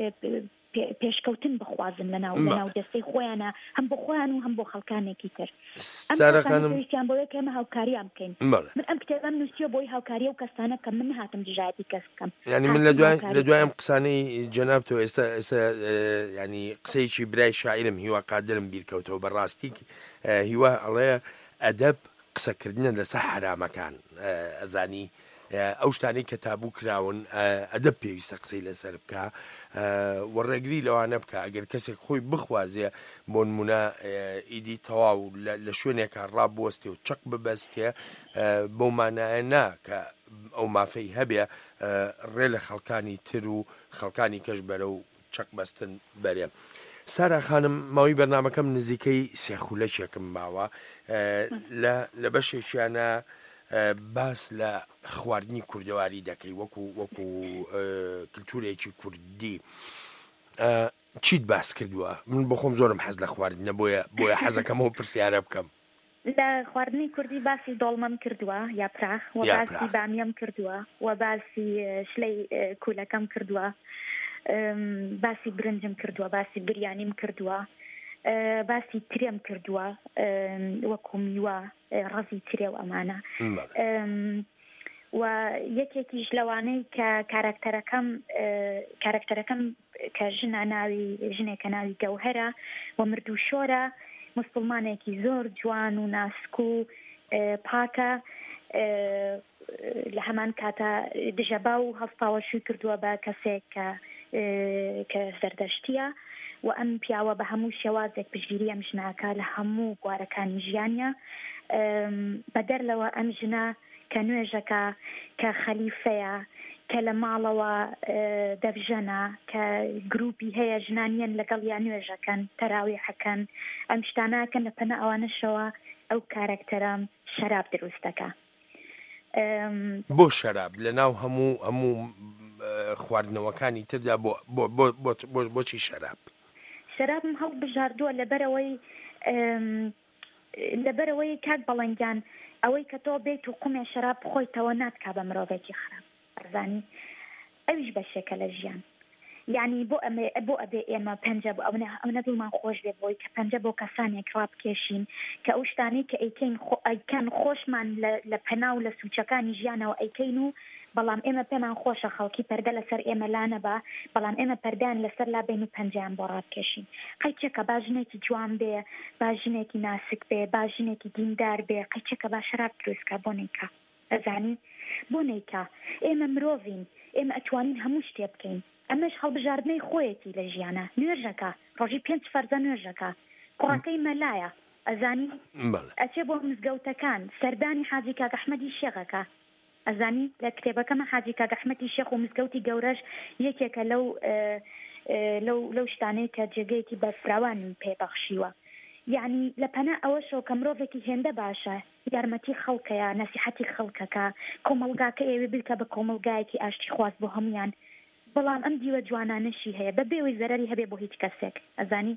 پێشکەوتن بخوازن لەناو لەناو دەستەی خۆیانە هەم بۆ خۆیان و هەم بۆ خەڵکانێکی تر ئەمویستیان بۆیە کە ئێمە هاوکاریان بکەین. من ئەم کتێبم نووسیوە بۆی هاوکاریە و کەسانە کە من هاتم دژایەتی کەس بکەم ینی من لە دوای ئەم قسانەی جەنابتەوە ئێستا ئێستا ینی قسەیەکی برای شاعرم هیوا قادرم بیرکەوتەوە بەڕاستی هیوا ئەڵێ ئەدەب قسەکردنە لەسەر حرامەکان ئەزانی ئەو شتانی کە تابوو کراون ئەدەب پێویستە قسەی لەسەر بکە وەڕێگری لەوانە بکە ئەگەر کەسێک خۆی بخوازێ بۆ نمونە ئیدی تەواو لە شوێنێکە ڕابوەستێ و چەق ببەستێ بەو مانایە نا کە ئەو مافەی هەبێ ڕێ لە خەڵکانی تر و خەڵکانی کەش بەرە و چەق بەستن بەرێ. سارا خانم ماوەی بەرنامەکەم نزیکەی سێخولەکێکم ماوە لە بەشێکیانە باس لە خواردنی کوردەواری دەکەی وەکو وەکو کلتورێکی کوردی چیت باس کردووە؟ من بۆ خۆم زۆرم حەز لە خواردنە بۆیە بۆیە حەزەکەمەوە پرسیارە بکەم. لە خواردنی کوردی باسی دۆڵمەم کردووە یا پراخ و باسی بامیەم کردووە و باسی شلەی کولەکەم کردووە باسی برنجم کردووە باسی بریانیم کردووە باسی ترێم کردووە وەکو میوە ڕەزی ترێ و ئەمانە و یەکێکیش لەوانەی کە کارکتەرەکەم کارکتەرەکەم کە ژنە ناوی ژنێکە ناوی گەوهەرە و مردوو شۆرە مسلمانێکی زۆر جوان و ناسک و پاکە لە هەمان کاتە دژەبا و هەستاوەشوی کردووە بە کەسێک کە کە سەردەشتیە و ئەم پیاوە بە هەموو شێوازێک پشگیری ئەم ژناکە لە هەموو بوارەکانی ژیانە بەدەر لەوە ئەم ژنە کە نوێژەکە کە خەلیفەیە کە لە ماڵەوە دەبژەنە کە گروپی هەیە ژنانیان لەگەڵ یان نوێژەکەن تەراوی حەکەن ئەم شتانەکەن لە پەنە ئەوانەشەوە ئەو کارکتەرە شەراب دروست دەکا. بۆ شەراب لە ناو هەموو هەموو خواردنەوەکانی تردا بۆچی شەراب؟ شەرابم هەڵ بژاردووە لەبەرەوەی لەبەرەوەی کات بەڵەنگیان ئەوەی کە تۆ بێت و قومێ شەراب بخۆیتەوە ناتکا بە مرۆڤێکی خراپ ئەرزانی ئەویش بەشێکە لە ژیان. یعنی بۆ ئەمێ بۆ ئەبێ ئێمە پەنجە بۆ ئەوە ئەمە دڵمان خۆش بێت بۆی کە پەنجە بۆ کەسانێک ڕابکێشین کە ئەو شتانەی کە ئەیکەین ئەیکەن خۆشمان لە پەنا و لە سوچەکانی ژیانەوە ئەیکەین و بەڵام ئێمە پێمان خۆشە خەڵکی پەردە لەسەر ئێمە لانە بە بەڵام ئێمە پەردان لەسەر لا بین و پەنجیان بۆ ڕابکێشین. قەیچێکە باژنێکی جوان بێ باژنێکی ناسک بێ باژنێکی دیندار بێ قەیچێکە با شەراب دروستکە بۆ نیکە ئەزانی بۆ نیکە ئێمە مرۆڤین ئێمە ئەتوانین هەموو شتێ بکەین. ئەمەش هەڵبژاردنەی خۆیەتی لە ژیانە نوێژەکە ڕۆژی پێنج فەرزە نوێژەکە کوڕەکەی مەلایە ئەزانی ئەچێ بۆ مزگەوتەکان سەردانی حاجی کاک ئەحمەدی شێخەکە ئەزانی لە کتێبەکەمە حاجی کاک ئەحمەدی شێخ و مزگەوتی گەورەش یەکێکە لەو لەو لەو شتانەی کە جێگەیەکی بەفراوانی پێبەخشیوە. یعنی لە پەنا ئەوەشەوە کە مرۆڤێکی هێندە باشە یارمەتی خەڵکەیە نەسیحەتی خەڵکەکە کۆمەلگاکە ئێوێ بکە بە کۆمەلگایەکی ئاشتی خواست بۆ هەمویان بەڵام ئەم دیوە جوانانەشی هەیە بە بێوەی زەرەری هەبێ بۆ هیچ کەسێک ئەزانی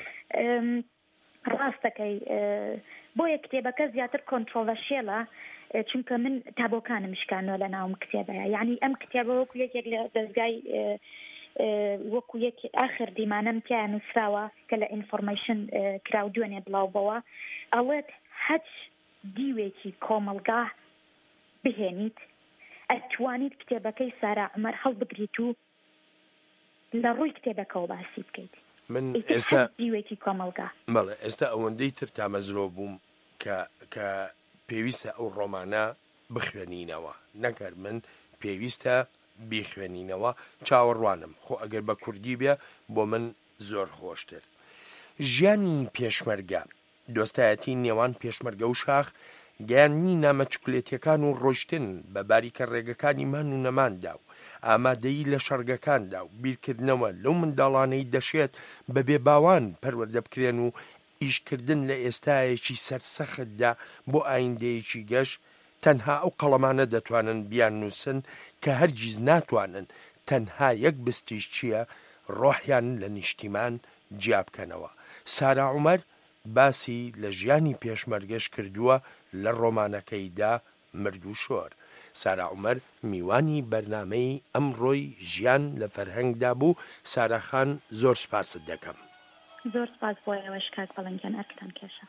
ڕاستەکەی بۆیە کتێبەکە زیاتر کۆنترۆڤەرشیێڵە چونکە من تابۆکانم شکانەوە لە ناوم کتێبەیە یعنی ئەم کتێبە وەکو یەکێک لە دەستگای وەکو یەک ئاخر دیمانەم تیان نووسراوە کە لە ئینفۆرمەیشن کراو دوێنێ بڵاوبەوە ئەڵێت هەچ دیوێکی کۆمەلگا بهێنیت ئەتوانیت کتێبەکەی سارا عومەر هەڵبگریت و لە ڕووی کتێبەکەەوە باسی بکەیت. من ئێستا دیوێکی کۆمەلگا بەڵێ ئێستا ئەوەندەی تر تامەزرۆ بووم کە پێویستە ئەو ڕۆمانە بخوێنینەوە نەکەر من پێویستە بیخوێنینەوە چاوەڕوانم خۆ ئەگەر بە کوردی بێ بۆ من زۆر خۆشتر. ژیانی پێشمەرگە دۆستایەتی نێوان پێشمەرگە و شاخ گیانی نامەچکولێتیەکان و ڕۆشتن بە باریکە ڕێگەکانی مان و نەماندا و ئامادەیی لە شەرگەکاندا و بیرکردنەوە لەو منداڵانەی دەشێت بە بێ باوان پەروەردە بکرێن و ئیشکردن لە ئێستایەکی سەرسەختدا بۆ ئایندەیەکی گەشت تەنها ئەو قەڵەمانە دەتوانن بیان نووسن کە هەرگیز ناتوانن تەنها یەک بستیش چییە ڕۆحیان لە نیشتیمان جیا بکەنەوە. سارا عومەر باسی لە ژیانی پێشمەرگەش کردووە لە ڕۆمانەکەیدا مرد و شۆر. سارا عومەر میوانی بەرنامەی ئەمڕۆی ژیان لە فەرهەنگدا بوو. ساراخان زۆر سپاست دەکەم. زۆر سپاس بۆ ئێوەش کات بەڵەنگیان ئەرکتان کێشە.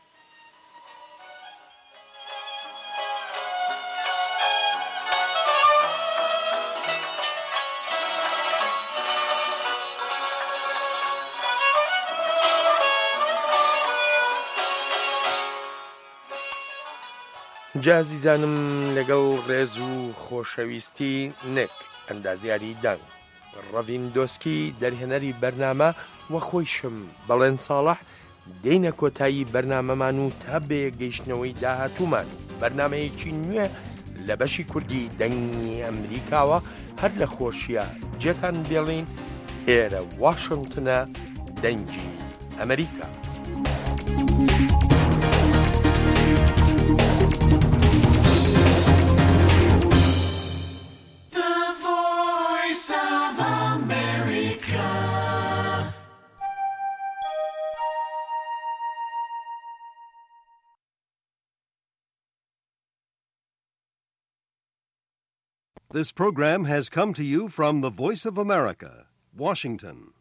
جازیزانم لەگەڵ ڕێز و خۆشەویستی نێک ئەندازیاری دانگ ڕەڤین دۆسکی دەرهێنەری بەرنامە وە خۆیشم بەڵێن ساڵح دێینە کۆتایی بەرنامەمان و تا بێ گەیشتنەوەی داهاتوومان بەرنمەیەکی نوێ لە بەشی کوردی دەنگی ئەمریکاوە هەر لە خۆشیە جێتان بێڵین ئێرە واشنگتنە دەنگی ئەمریکا. This program has come to you from the Voice of America, Washington.